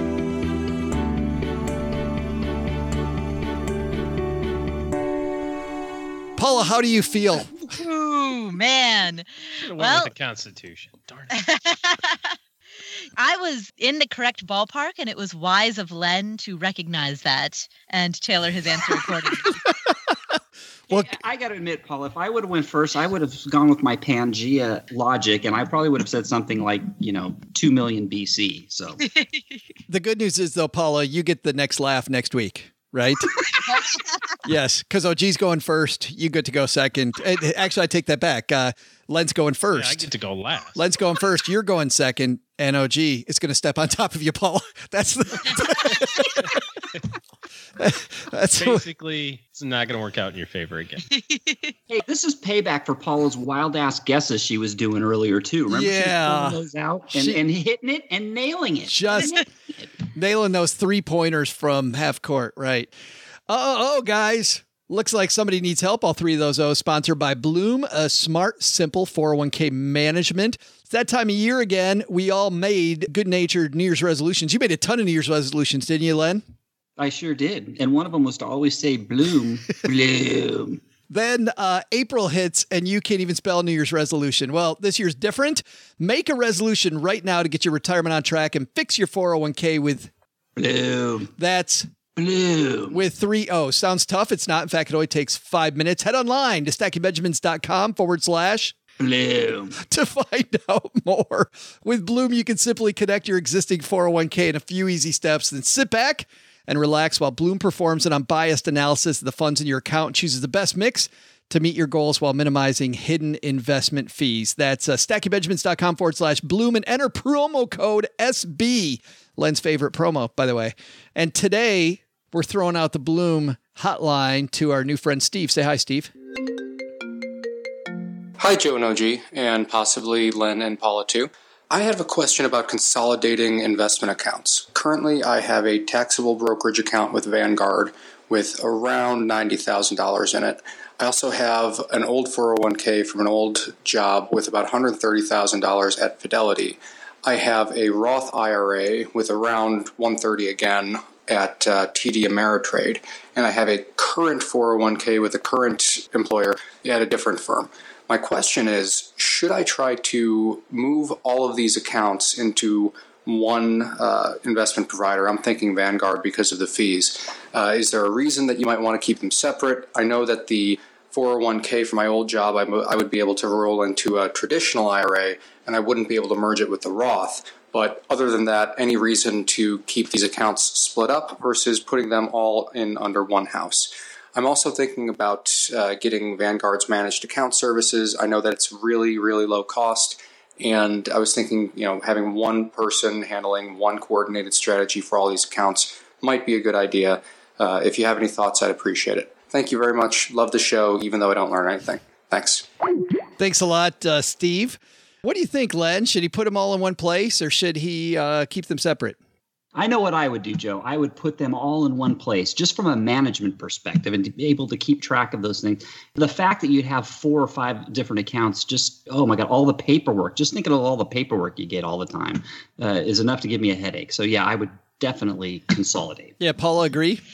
Paula, how do you feel? Ooh, man. Well, Well, with the Constitution. Darn it. I was in the correct ballpark, and it was wise of Len to recognize that and tailor his answer accordingly. Well, I got to admit, Paul, if I would have went first, I would have gone with my Pangea logic, and I probably would have said something like, you know, two million B C. So the good news is, though, Paula, you get the next laugh next week, right? Yes, because O G's going first. You get to go second. And actually, I take that back. Uh, Len's going first. Yeah, I get to go last. Len's going first. You're going second. And O G is going to step on top of you, Paula. That's the. That's Basically, it's not going to work out in your favor again. hey, this is payback for Paula's wild ass guesses she was doing earlier too. Remember, Yeah. she was pulling those out and, She- and hitting it and nailing it. Just nailing those three pointers from half court, right? Oh, oh, guys. Looks like somebody needs help. All three of those O's sponsored by Bloom, a smart, simple four oh one k management. It's that time of year again. We all made good-natured New Year's resolutions. You made a ton of New Year's resolutions, didn't you, Len? I sure did. And one of them was to always say bloom, bloom. Then uh, April hits and you can't even spell New Year's resolution. Well, this year's different. Make a resolution right now to get your retirement on track and fix your four oh one k with Bloom. that's Bloom. with three O's. Sounds tough. It's not. In fact, it only takes five minutes. Head online to stackingbenjamins.com forward slash Bloom. to find out more. With Bloom, you can simply connect your existing four oh one k in a few easy steps, then sit back and relax while Bloom performs an unbiased analysis of the funds in your account and chooses the best mix to meet your goals while minimizing hidden investment fees. That's uh, stackingbenjamins.com forward slash Bloom and enter promo code S B. Len's favorite promo, by the way. And today, we're throwing out the Bloom hotline to our new friend, Steve. Say hi, Steve. Hi, Joe and O G, and possibly Len and Paula too. I have a question about consolidating investment accounts. Currently, I have a taxable brokerage account with Vanguard with around ninety thousand dollars in it. I also have an old four oh one k from an old job with about one hundred thirty thousand dollars at Fidelity. I have a Roth I R A with around one hundred thirty again at uh, T D Ameritrade, and I have a current four oh one k with a current employer at a different firm. My question is, should I try to move all of these accounts into one uh, investment provider? I'm thinking Vanguard because of the fees. Uh, is there a reason that you might want to keep them separate? I know that the four oh one k for my old job, I, I would be able to roll into a traditional I R A, and I wouldn't be able to merge it with the Roth. But other than that, any reason to keep these accounts split up versus putting them all in under one house? I'm also thinking about uh, getting Vanguard's managed account services. I know that it's really, really low cost. And I was thinking, you know, having one person handling one coordinated strategy for all these accounts might be a good idea. Uh, if you have any thoughts, I'd appreciate it. Thank you very much. Love the show, even though I don't learn anything. Thanks. Thanks a lot, uh, Steve. What do you think, Len? Should he put them all in one place or should he uh, keep them separate? I know what I would do, Joe. I would put them all in one place, just from a management perspective, and to be able to keep track of those things. The fact that you'd have four or five different accounts, just, oh my God, all the paperwork, just thinking of all the paperwork you get all the time uh, is enough to give me a headache. So yeah, I would definitely consolidate. Yeah, Paula, agree?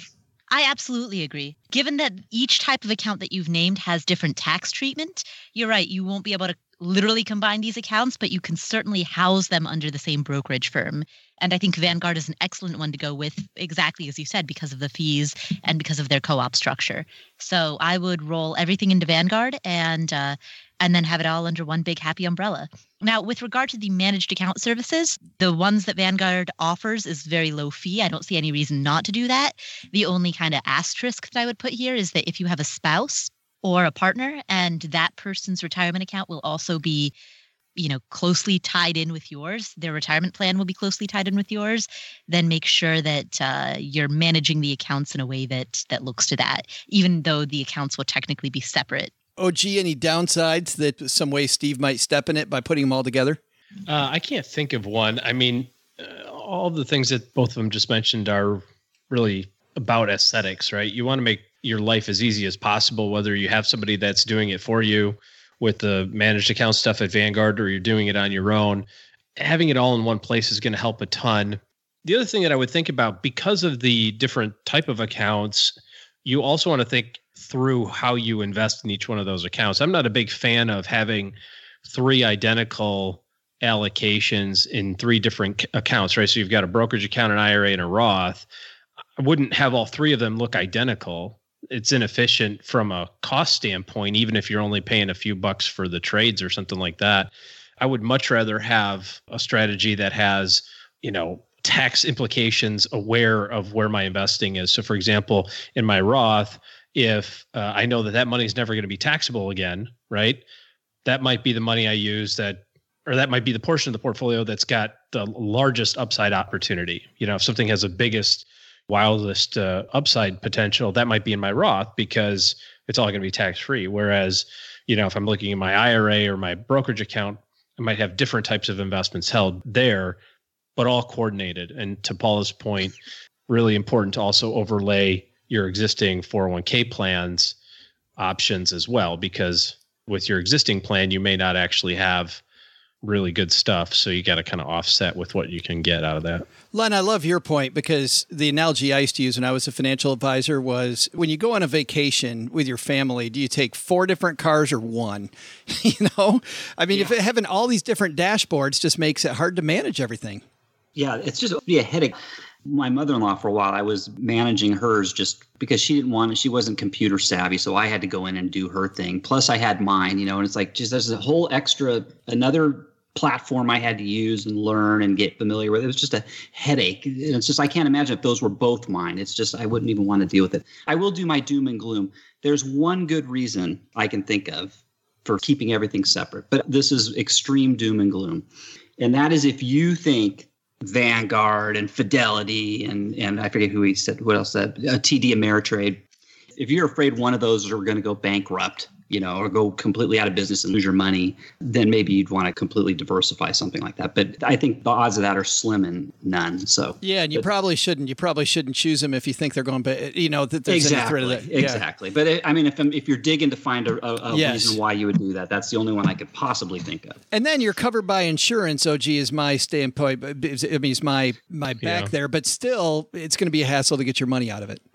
I absolutely agree. Given that each type of account that you've named has different tax treatment, you're right. You won't be able to literally combine these accounts, but you can certainly house them under the same brokerage firm. And I think Vanguard is an excellent one to go with, exactly as you said, because of the fees and because of their co-op structure. So I would roll everything into Vanguard and uh, and then have it all under one big happy umbrella. Now, with regard to the managed account services, the ones that Vanguard offers is very low fee. I don't see any reason not to do that. The only kind of asterisk that I would put here is that if you have a spouse or a partner and that person's retirement account will also be, you know, closely tied in with yours, their retirement plan will be closely tied in with yours, then make sure that uh, you're managing the accounts in a way that that looks to that, even though the accounts will technically be separate. O G, any downsides that some way Steve might step in it by putting them all together? Uh, I can't think of one. I mean, uh, all the things that both of them just mentioned are really about aesthetics, right? You want to make your life as easy as possible, whether you have somebody that's doing it for you with the managed account stuff at Vanguard or you're doing it on your own. Having it all in one place is going to help a ton. The other thing that I would think about, because of the different type of accounts, you also want to think through how you invest in each one of those accounts. I'm not a big fan of having three identical allocations in three different accounts, right? So you've got a brokerage account, an I R A, and a Roth. I wouldn't have all three of them look identical. It's inefficient from a cost standpoint, even if you're only paying a few bucks for the trades or something like that. I would much rather have a strategy that has, you know, tax implications aware of where my investing is. So for example, in my Roth, if uh, I know that that money is never going to be taxable again, right? That might be the money I use that, or that might be the portion of the portfolio that's got the largest upside opportunity. You know, if something has the biggest, wildest uh, upside potential, that might be in my Roth because it's all going to be tax-free. Whereas, you know, if I'm looking at my I R A or my brokerage account, I might have different types of investments held there, but all coordinated. And to Paula's point, really important to also overlay your existing four oh one k plans options as well, because with your existing plan, you may not actually have really good stuff. So you got to kind of offset with what you can get out of that. Len, I love your point, because the analogy I used to use when I was a financial advisor was when you go on a vacation with your family, do you take four different cars or one? You know, I mean, yeah. if having all these different dashboards just makes it hard to manage everything. Yeah, it's just be a headache. My mother-in-law, for a while, I was managing hers just because she didn't want it. She wasn't computer savvy, so I had to go in and do her thing. Plus, I had mine, you know, and it's like just there's a whole extra, another platform I had to use and learn and get familiar with. It was just a headache. And it's just, I can't imagine if those were both mine. It's just, I wouldn't even want to deal with it. I will do my doom and gloom. There's one good reason I can think of for keeping everything separate, but this is extreme doom and gloom. And that is if you think Vanguard and Fidelity and and I forget who he said, what else said, uh, T D Ameritrade. If you're afraid one of those are going to go bankrupt, you know, or go completely out of business and lose your money, then maybe you'd want to completely diversify something like that. But I think the odds of that are slim and none. So yeah, and you but, probably shouldn't. You probably shouldn't choose them if you think they're going, but you know that there's exactly, any threat of that. Yeah. Exactly. But it, I mean, if I'm, if you're digging to find a, a, a yes. reason why you would do that, that's the only one I could possibly think of. And then you're covered by insurance. O G is my standpoint. I mean, it's my my back Yeah. there, but still, it's going to be a hassle to get your money out of it.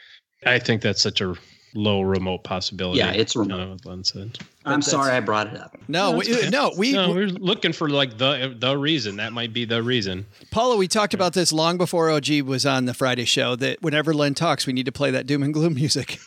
I think that's such a low remote possibility. Yeah, it's remote. I know what Len said. I'm sorry I brought it up. No, No, we, it's okay. no, we, No, we're looking for like the the reason. That might be the reason. Paula, we talked about this long before O G was on the Friday show, that whenever Len talks, we need to play that doom and gloom music.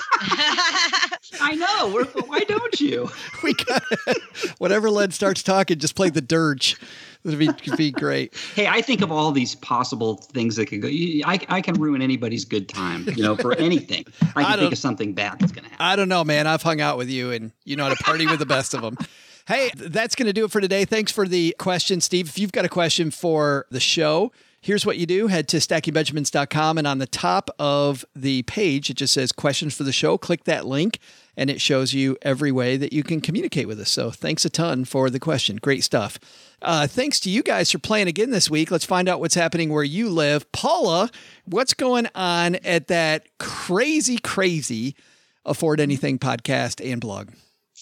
I know. We're, why don't you? we got whenever Len starts talking, just play the dirge. It'd be, it'd be great. Hey, I think of all these possible things that could go. I, I can ruin anybody's good time, you know, for anything. I can I think of something bad that's going to happen. I don't know, man. I've hung out with you, and you know how to party with the best of them. Hey, that's going to do it for today. Thanks for the question, Steve. If you've got a question for the show, here's what you do. Head to stacking benjamins dot com, and on the top of the page, it just says questions for the show. Click that link, and it shows you every way that you can communicate with us. So thanks a ton for the question. Great stuff. Uh, thanks to you guys for playing again this week. Let's find out what's happening where you live. Paula, what's going on at that crazy, crazy Afford Anything podcast and blog?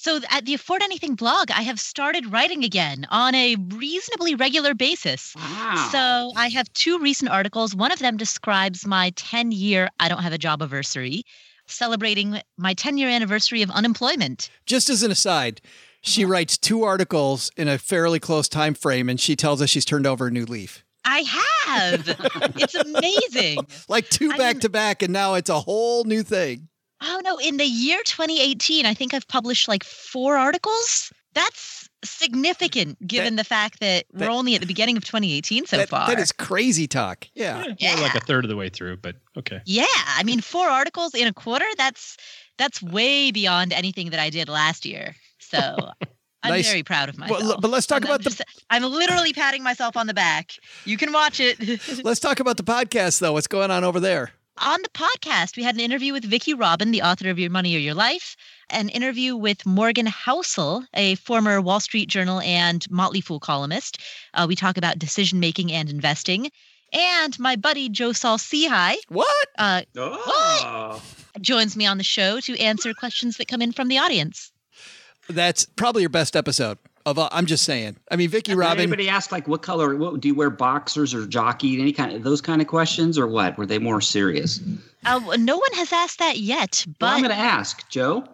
So at the Afford Anything blog, I have started writing again on a reasonably regular basis. Wow. So I have two recent articles. One of them describes my ten-year I don't have a job anniversary, celebrating my ten-year anniversary of unemployment. Just as an aside, she writes two articles in a fairly close time frame, and she tells us she's turned over a new leaf. I have. It's amazing. Like two I back mean- to back, and now it's a whole new thing. Oh, no. In the year twenty eighteen, I think I've published like four articles. That's significant given That- the fact that, that- we're only at the beginning of twenty eighteen so that, far. that is crazy talk. Yeah. Yeah, we're like a third of the way through, but okay. Yeah. I mean, four articles in a quarter, that's that's way beyond anything that I did last year. So I'm Nice. very proud of myself. Well, but let's talk I'm- about I'm the just- I'm literally patting myself on the back. You can watch it. let's talk about the podcast though. What's going on over there? On the podcast, we had an interview with Vicki Robin, the author of Your Money or Your Life, an interview with Morgan Housel, a former Wall Street Journal and Motley Fool columnist. Uh, we talk about decision-making and investing. And my buddy Joe Saul Seahigh What? uh, Oh. joins me on the show to answer questions that come in from the audience. That's probably your best episode of all. I'm just saying. I mean, Vicki Did Robin. anybody ask like what color? What, do you wear boxers or jockey? Any kind of those kind of questions, or what? Were they more serious? Uh, no one has asked that yet, Well, I'm but going to ask Joe.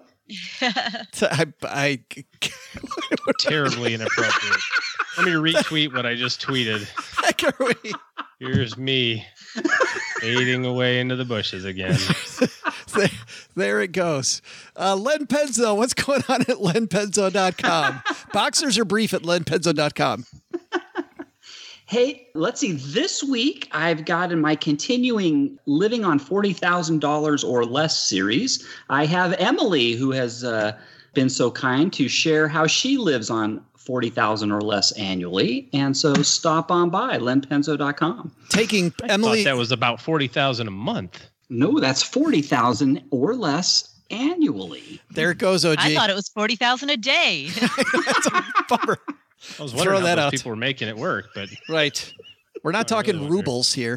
I, I, Terribly inappropriate. Let me retweet what I just tweeted. heck are we? Here's me fading away into the bushes again. there, there it goes. Uh, Len Penzo, what's going on at len penzo dot com? Boxers are brief at len penzo dot com. Hey, let's see. This week, I've got in my continuing Living on forty thousand dollars or Less series, I have Emily, who has uh, been so kind to share how she lives on forty thousand dollars or less annually. And so stop on by len penzo dot com. Taking I Emily. thought that was about forty thousand a month. No, that's forty thousand dollars or less annually. There it goes, O G. I thought it was forty thousand dollars a day. That's a bummer. I was Throw wondering that how out. those people were making it work, but Right. We're not I talking really wonder. rubles here.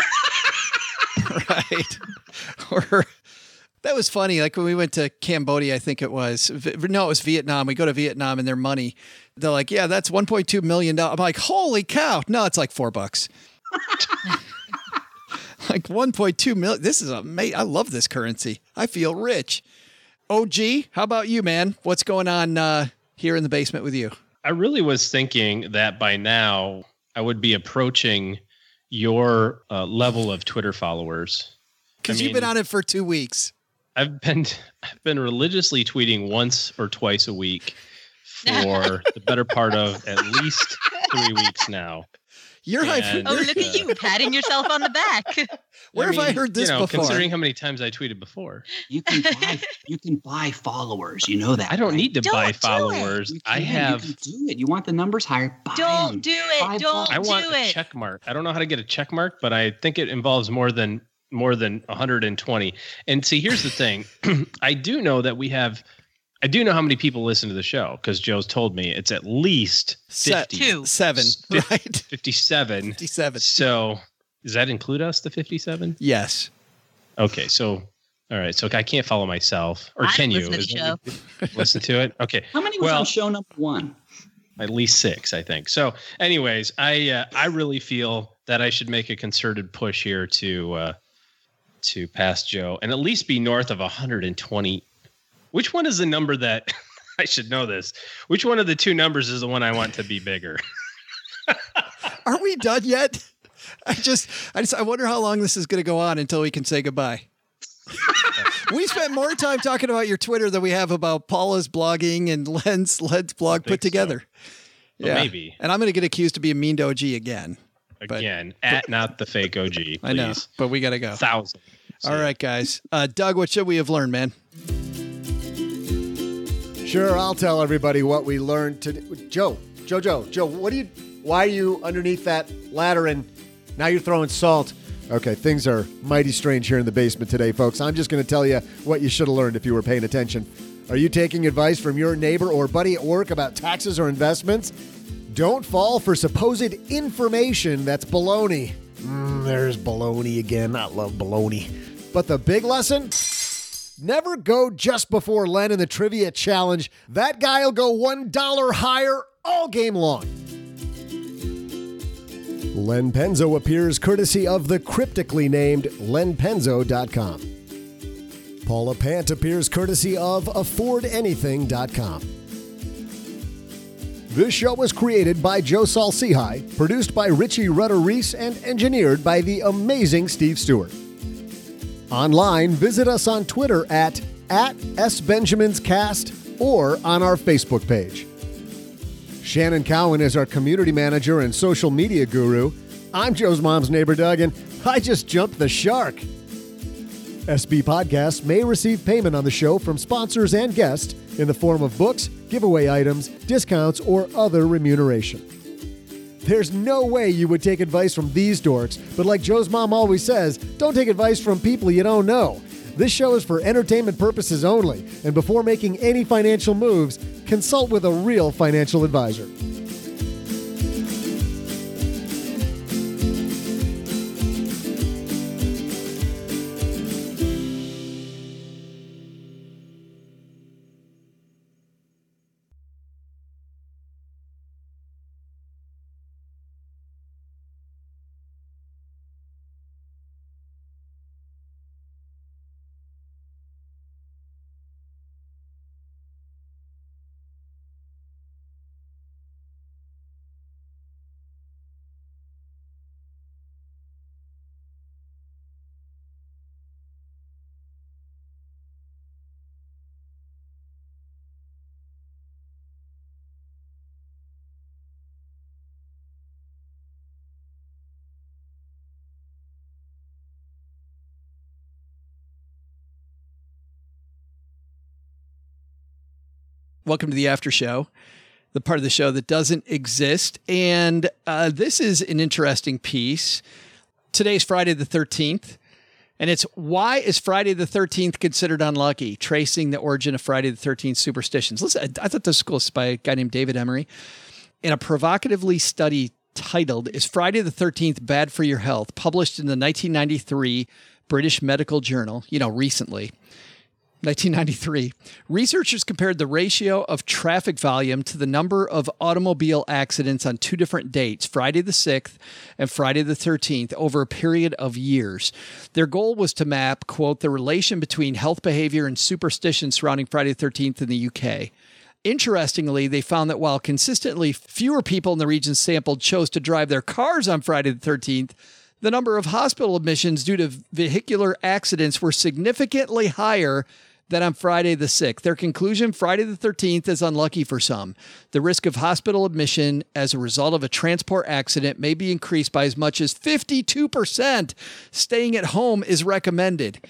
Right. Or that was funny. Like when we went to Cambodia, I think it was. V- No, it was Vietnam. We go to Vietnam and their money. They're like, yeah, that's one point two million dollars. I'm like, holy cow. No, it's like four bucks. Like one point two million. This is amazing. I love this currency. I feel rich. O G, how about you, man? What's going on uh, here in the basement with you? I really was thinking that by now I would be approaching your uh, level of Twitter followers. Because I you've been mean, on it for two weeks. I've been I've been religiously tweeting once or twice a week for the better part of at least three weeks now. You're high. And- Oh, look at you patting yourself on the back. Where have I mean, heard this you know, before? Considering how many times I tweeted before, You can buy, you can buy followers. You know that. I don't right? need to Don't buy do it. followers. You I can, have. You can do it. You want the numbers higher? Buy Don't them. do Buy it. Don't followers. I want do a it. check mark. I don't know how to get a check mark, but I think it involves more than more than one hundred twenty. And see, here's the thing. I do know that we have. I do know how many people listen to the show because Joe's told me it's at least Se- fifty. Two. Seven, Fif- right? fifty-seven. fifty-seven. So does that include us, the fifty-seven? Yes. Okay, so all right, so I can't follow myself, or I can you? listen to the Is show. that- listen to it. Okay, How many was Well- on show number one? at least six, I think. So, anyways, I uh, I really feel that I should make a concerted push here to uh, to pass Joe and at least be north of one hundred twenty. Which one is the number that I should know this? Which one of the two numbers is the one I want to be bigger? Are we done yet? I just, I just, I wonder how long this is going to go on until we can say goodbye. We spent more time talking about your Twitter than we have about Paula's blogging and Len's Len's blog put think so. together. Well, maybe. And I'm going to get accused of being mean to O G again. But- Again, at not the fake O G, please. I know, but we got to go. Thousand. All right, guys. Uh, Doug, what should we have learned, man? Sure, I'll tell everybody what we learned today. Joe, Joe, Joe, Joe, what do you? Why are you underneath that ladder and now you're throwing salt? Okay, things are mighty strange here in the basement today, folks. I'm just going to tell you what you should have learned if you were paying attention. Are you taking advice from your neighbor or buddy at work about taxes or investments? Don't fall for supposed information that's baloney. Mm, there's baloney again. I love baloney. But the big lesson? Never go just before Len in the trivia challenge. That guy will go one dollar higher all game long. Len Penzo appears courtesy of the cryptically named len penzo dot com. Paula Pant appears courtesy of afford anything dot com. This show was created by Joe Saul-Sehy, produced by Richie Rutter-Reese, and engineered by the amazing Steve Stewart. Online, visit us on Twitter at, at SBenjaminsCast or on our Facebook page. Shannon Cowan is our community manager and social media guru. I'm Joe's mom's neighbor, Doug, and I just jumped the shark. S B Podcasts may receive payment on the show from sponsors and guests in the form of books, giveaway items, discounts, or other remuneration. There's no way you would take advice from these dorks, but like Joe's mom always says, don't take advice from people you don't know. This show is for entertainment purposes only, and before making any financial moves, consult with a real financial advisor. Welcome to the after show, the part of the show that doesn't exist. And uh, this is an interesting piece. Today's Friday the thirteenth, and it's why is Friday the thirteenth considered unlucky? Tracing the origin of Friday the thirteenth superstitions. Listen, I thought this was by a guy named David Emery. In a provocatively study titled, Is Friday the thirteenth Bad for Your Health? Published in the nineteen ninety-three British Medical Journal, you know, recently. nineteen ninety-three, researchers compared the ratio of traffic volume to the number of automobile accidents on two different dates, Friday the sixth and Friday the thirteenth, over a period of years. Their goal was to map, quote, the relation between health behavior and superstition surrounding Friday the thirteenth in the U K. Interestingly, they found that while consistently fewer people in the regions sampled chose to drive their cars on Friday the thirteenth, the number of hospital admissions due to vehicular accidents were significantly higher than on Friday the sixth. Their conclusion, Friday the thirteenth is unlucky for some. The risk of hospital admission as a result of a transport accident may be increased by as much as fifty-two percent. Staying at home is recommended.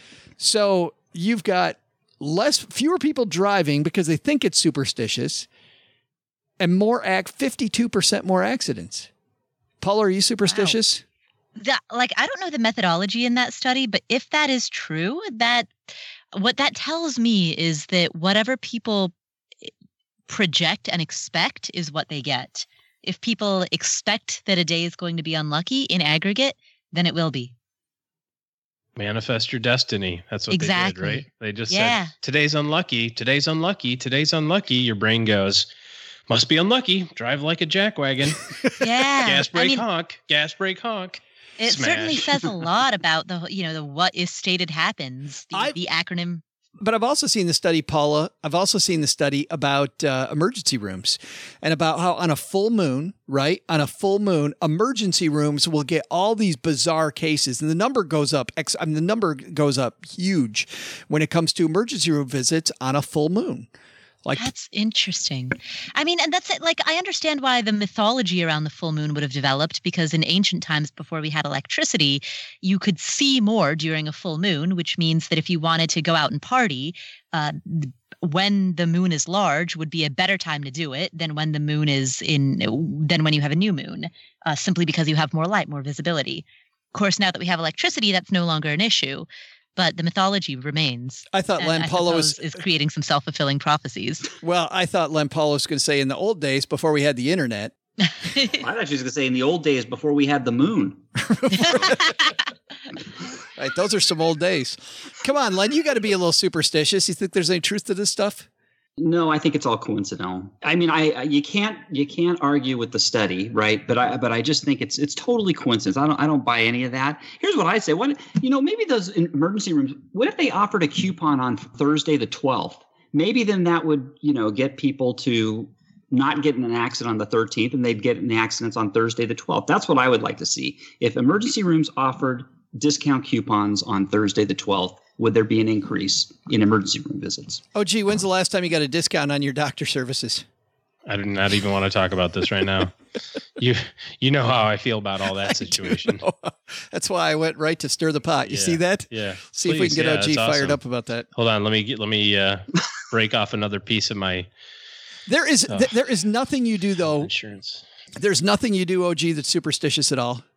So you've got less, fewer people driving because they think it's superstitious, and more act, fifty-two percent more accidents. Paula, are you superstitious? Wow. That, like, I don't know the methodology in that study, but if that is true, that what that tells me is that whatever people project and expect is what they get. If people expect that a day is going to be unlucky in aggregate, then it will be. Manifest your destiny. That's what exactly. they did, right? They just yeah. said, today's unlucky, today's unlucky, today's unlucky. Your brain goes, must be unlucky. Drive like a jackwagon. Yeah. Gas brake I mean, honk. Gas brake honk. It Smash. certainly says a lot about the, you know, the what is stated happens, the, I, the acronym. But I've also seen the study, Paula, I've also seen the study about uh, emergency rooms and about how on a full moon, right? On a full moon, emergency rooms will get all these bizarre cases, and the number goes up. Ex- I mean, the number goes up huge when it comes to emergency room visits on a full moon. Like, that's interesting. I mean, and that's it. Like, I understand why the mythology around the full moon would have developed, because in ancient times before we had electricity, you could see more during a full moon, which means that if you wanted to go out and party, uh, when the moon is large would be a better time to do it than when the moon is in, than when you have a new moon, uh, simply because you have more light, more visibility. Of course, now that we have electricity, that's no longer an issue. But the mythology remains. I thought Len Paulo was is creating some self-fulfilling prophecies. Well, I thought Len Paulo was going to say in the old days before we had the internet. I thought she was going to say in the old days before we had the moon. Right, those are some old days. Come on, Len, you got to be a little superstitious. You think there's any truth to this stuff? No, I think it's all coincidental. I mean, I, I you can't you can't argue with the study, right? But I but I just think it's it's totally coincidence. I don't I don't buy any of that. Here's what I say: what you know, maybe those emergency rooms. What if they offered a coupon on Thursday the twelfth? Maybe then that would you know get people to not get in an accident on the thirteenth, and they'd get in the accidents on Thursday the twelfth. That's what I would like to see. If emergency rooms offered discount coupons on Thursday the twelfth, would there be an increase in emergency room visits? Oh, gee, when's the last time you got a discount on your doctor services? I do not even want to talk about this right now. You you know how I feel about all that situation. That's why I went right to stir the pot. You Yeah, see that? Yeah. See if we Please, can get yeah, O G that's fired awesome. up about that. Hold on, let me get let me uh, break off another piece of my There is Oh. th- there is nothing you do though. insurance. There's nothing you do, O G, that's superstitious at all.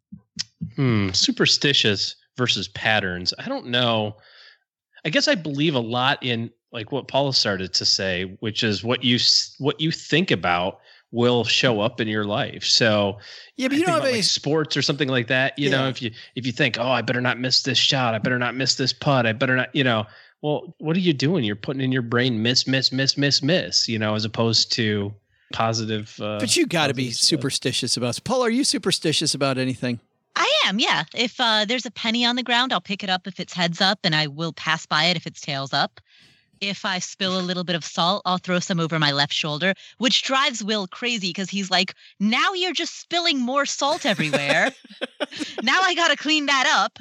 Hmm, superstitious versus patterns. I don't know. I guess I believe a lot in like what Paula started to say, which is what you s- what you think about will show up in your life. So Yeah, but I you think don't have about, any. like sports or something like that. You know, Yeah. if you if you think, oh, I better not miss this shot, I better not miss this putt, I better not, you know. Well, what are you doing? You're putting in your brain miss, miss, miss, miss, miss. You know, as opposed to positive. Uh, But you got to be positive stuff. superstitious about. Paul, are you superstitious about anything? I am, yeah. If uh, there's a penny on the ground, I'll pick it up if it's heads up, and I will pass by it if it's tails up. If I spill a little bit of salt, I'll throw some over my left shoulder, which drives Will crazy because he's like, now you're just spilling more salt everywhere. Now I got to clean that up.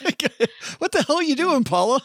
What the hell are you doing, Paula?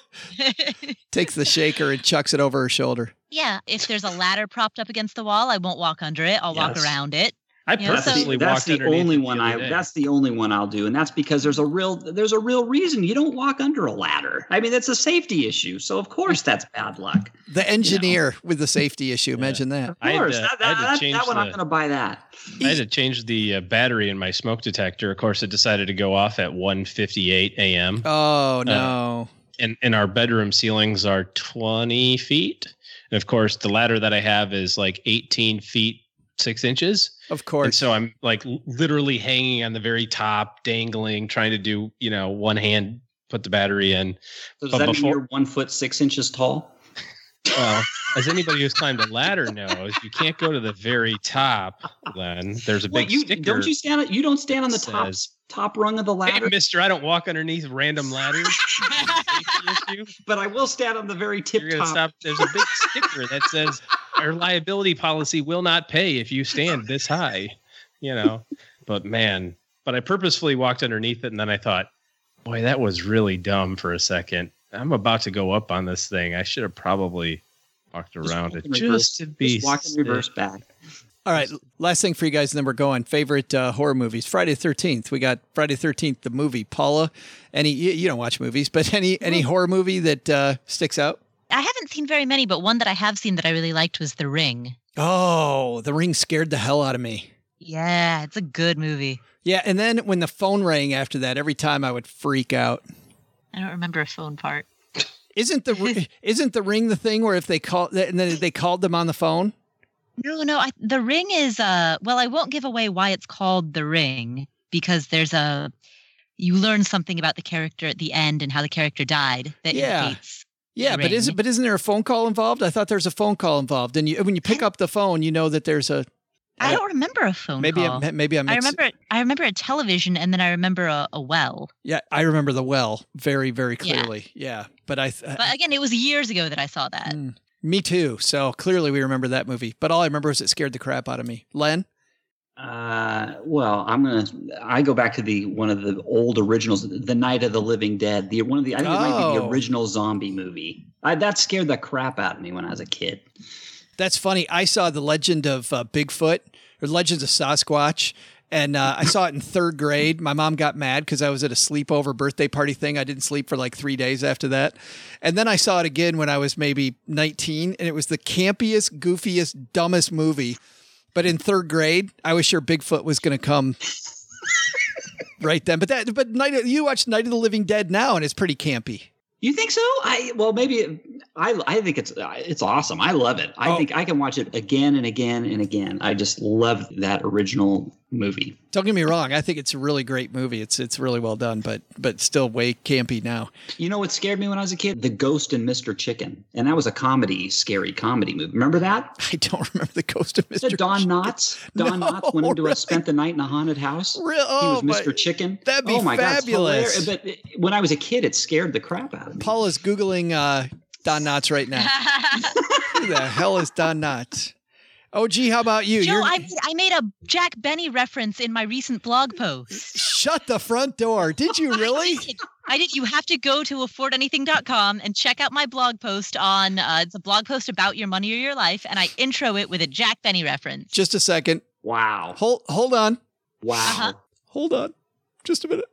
Takes the shaker and chucks it over her shoulder. Yeah, if there's a ladder propped up against the wall, I won't walk under it. I'll walk Yes. around it. I Yeah, That's purposely the, that's walked the underneath only it the one other I. day. That's the only one I'll do, and that's because there's a real there's a real reason you don't walk under a ladder. I mean, it's a safety issue, so of course that's bad luck. The engineer with the safety issue. Imagine that. Of I had course, to- that, I had to that, that, change that one I'm the- going to buy that. I had to change the uh, battery in my smoke detector. Of course, it decided to go off at one fifty-eight a.m. Oh no. and and our bedroom ceilings are twenty feet. And of course, the ladder that I have is like eighteen feet six inches. Of And course. so I'm like l- literally hanging on the very top, dangling, trying to do, you know, one hand put the battery in. So does But that before- mean you're one foot six inches tall? Well, as anybody who's climbed a ladder knows, you can't go to the very top. Then there's a big Wait, you sticker. don't you stand? You don't stand on the top says- top rung of the Hey, ladder, Mister, I don't walk underneath random ladders. Safety issue. but I will stand on the very tip You're gonna top. stop. There's a big sticker that says our liability policy will not pay if you stand this high. You know, but man, but I purposefully walked underneath it, and then I thought, boy, that was really dumb for a second. I'm about to go up on this thing. I should have probably walked Just around walk it in reverse. just to be Just walk in reverse safe. back. All right, last thing for you guys, and then we're going. Favorite uh, horror movies? Friday the thirteenth. We got Friday the thirteenth, the movie. Paula, any you, you don't watch movies, but any any horror movie that uh, sticks out? I haven't seen very many, but one that I have seen that I really liked was The Ring. Oh, The Ring scared the hell out of me. Yeah, it's a good movie. Yeah, and then when the phone rang after that, every time I would freak out. I don't remember a phone part. Isn't the isn't the Ring the thing where if they call and then they called them on the phone? No, no. I, the Ring is uh. Well, I won't give away why it's called The Ring because there's a. You learn something about the character at the end and how the character died that Yeah. indicates. Yeah, The but isn't Ring. but isn't there a phone call involved? I thought there's a phone call involved, and you when you pick up the phone, you know that there's a. I don't remember a phone maybe call. I, maybe I'm. I remember. I remember a television, and then I remember a, a well. Yeah, I remember the well very very Yeah. clearly. Yeah, but I. th- But again, it was years ago that I saw that. Mm, me too. So clearly we remember that movie. But all I remember is it scared the crap out of me. Len. Uh, well, I'm gonna. I go back to the one of the old originals, The Night of the Living Dead. The one of the I think it might be the Oh. original zombie movie. I, that scared the crap out of me when I was a kid. That's funny. I saw the Legend of uh, Bigfoot or Legends of Sasquatch, and uh, I saw it in third grade. My mom got mad because I was at a sleepover birthday party thing. I didn't sleep for like three days after that. And then I saw it again when I was maybe nineteen, and it was the campiest, goofiest, dumbest movie. But in third grade, I was sure Bigfoot was going to come right then. But that, but Night of, you watch Night of the Living Dead now, and it's pretty campy. You think so? I well maybe I I think it's it's awesome. I love it. I Oh. think I can watch it again and again and again. I just love that original movie. Don't get me wrong. I think it's a really great movie. It's it's really well done, but but still way campy now. You know what scared me when I was a kid? The Ghost and Mister Chicken. And that was a comedy, scary comedy movie. Remember that? I don't remember the Ghost of Mister The Don Chicken. Knotts. Don No, Knotts went into really? a spent the night in a haunted house. Real, he oh, was Mister but Chicken. That'd be oh my fabulous. God, it's hilarious. But when I was a kid, it scared the crap out of me. Paul is Googling uh, Don Knotts right now. Who the hell is Don Knotts? Oh, gee, how about you? Joe, You're- I made, I made a Jack Benny reference in my recent blog post. Shut the front door. Did you really? I did. I did. You have to go to afford anything dot com and check out my blog post on, uh, it's a blog post about your money or your life, and I intro it with a Jack Benny reference. Just a second. Wow. Hold, hold on. Wow. Uh-huh. Hold on. Just a minute.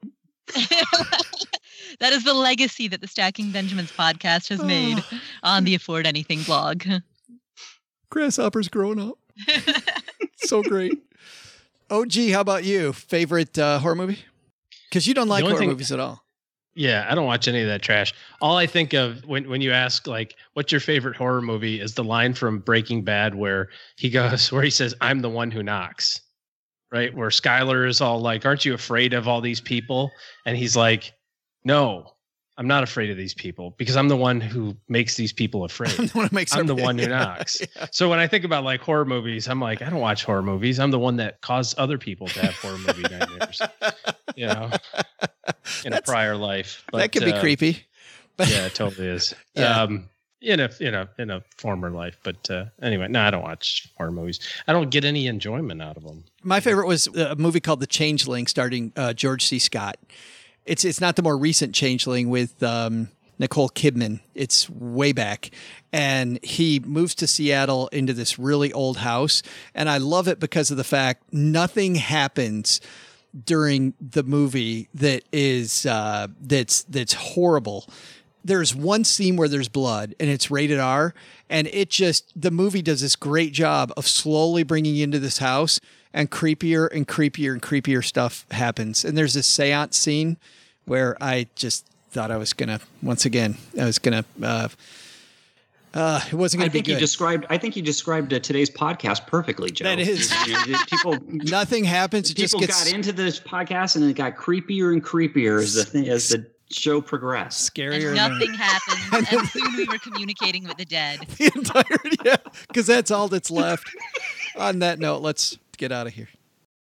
That is the legacy that the Stacking Benjamins podcast has made on the Afford Anything blog. Grasshopper's growing up. So great. Oh, gee, how about you? Favorite uh, horror movie? Because you don't like only horror thing- movies at all. Yeah, I don't watch any of that trash. All I think of when, when you ask, like, what's your favorite horror movie is the line from Breaking Bad where he goes, where he says, I'm the one who knocks, right? Where Skylar is all like, aren't you afraid of all these people? And he's like, no, I'm not afraid of these people because I'm the one who makes these people afraid. I'm the one who makes I'm the everything- one who yeah, knocks. yeah. So when I think about like horror movies, I'm like, I don't watch horror movies. I'm the one that caused other people to have horror movie nightmares, you know, in That's- a prior life. But, that could be uh, creepy. But Yeah, it totally is. Yeah. Um, in a in a in a former life, but uh, anyway, no, I don't watch horror movies. I don't get any enjoyment out of them. my favorite was a movie called The Changeling starring uh, George C. Scott. It's it's not the more recent Changeling with um, Nicole Kidman. It's way back. And he moves to Seattle into this really old house. And I love it because of the fact nothing happens during the movie that is uh, that's that's horrible. There's one scene where there's blood and it's rated R, and it just, the movie does this great job of slowly bringing you into this house, and creepier and creepier and creepier stuff happens. And there's this seance scene where I just thought I was going to, once again, I was going to, uh, uh, it wasn't I going to be think you good. described. I think you described uh, today's podcast perfectly, Joe. That is. You- you- people. Nothing happens. It just People gets got into this podcast and it got creepier and creepier as the thing, as the show progressed. scarier. And than- nothing happened, and soon we were communicating with the dead. the entirety, yeah, because that's all that's left. On that note, let's get out of here.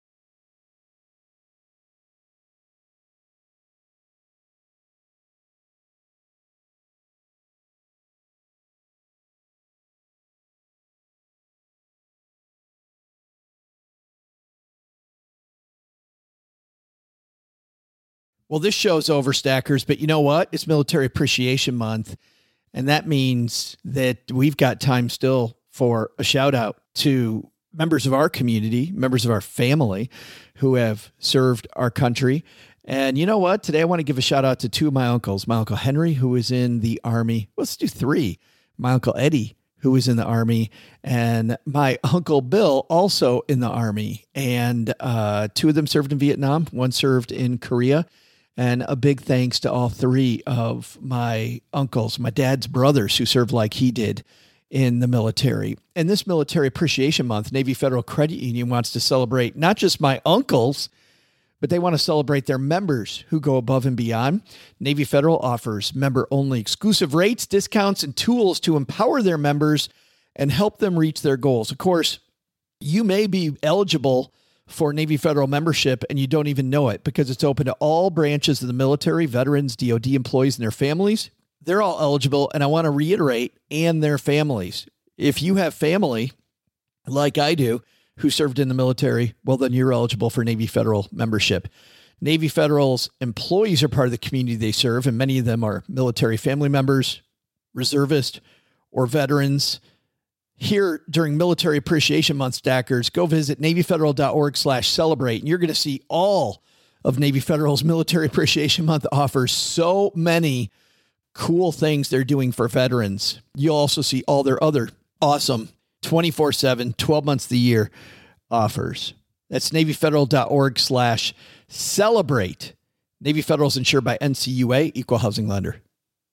Well, this show's over, Stackers, but you know what? It's Military Appreciation Month, and that means that we've got time still for a shout out to members of our community, members of our family who have served our country. And you know what? Today I want to give a shout out to two of my uncles. My Uncle Henry, who was in the Army. Let's do three. My Uncle Eddie, who was in the Army, and my Uncle Bill, also in the Army. And uh, two of them served in Vietnam. One served in Korea. And a big thanks to all three of my uncles, my dad's brothers who served like he did in the military. And this Military Appreciation Month, Navy Federal Credit Union wants to celebrate not just my uncles, but they want to celebrate their members who go above and beyond. Navy Federal offers member-only exclusive rates, discounts, and tools to empower their members and help them reach their goals. Of course, you may be eligible for Navy Federal membership and you don't even know it because it's open to all branches of the military, veterans, D O D employees, and their families. They're all eligible, and I want to reiterate, and their families. If you have family, like I do, who served in the military, well, then you're eligible for Navy Federal membership. Navy Federal's employees are part of the community they serve, and many of them are military family members, reservists, or veterans. Here during Military Appreciation Month, Stackers, go visit NavyFederal.org slash celebrate, and you're going to see all of Navy Federal's Military Appreciation Month offers so many cool things they're doing for veterans. You'll also see all their other awesome twenty-four seven, twelve months of the year offers. That's NavyFederal.org slash celebrate. Navy Federal is insured by N C U A, Equal Housing Lender.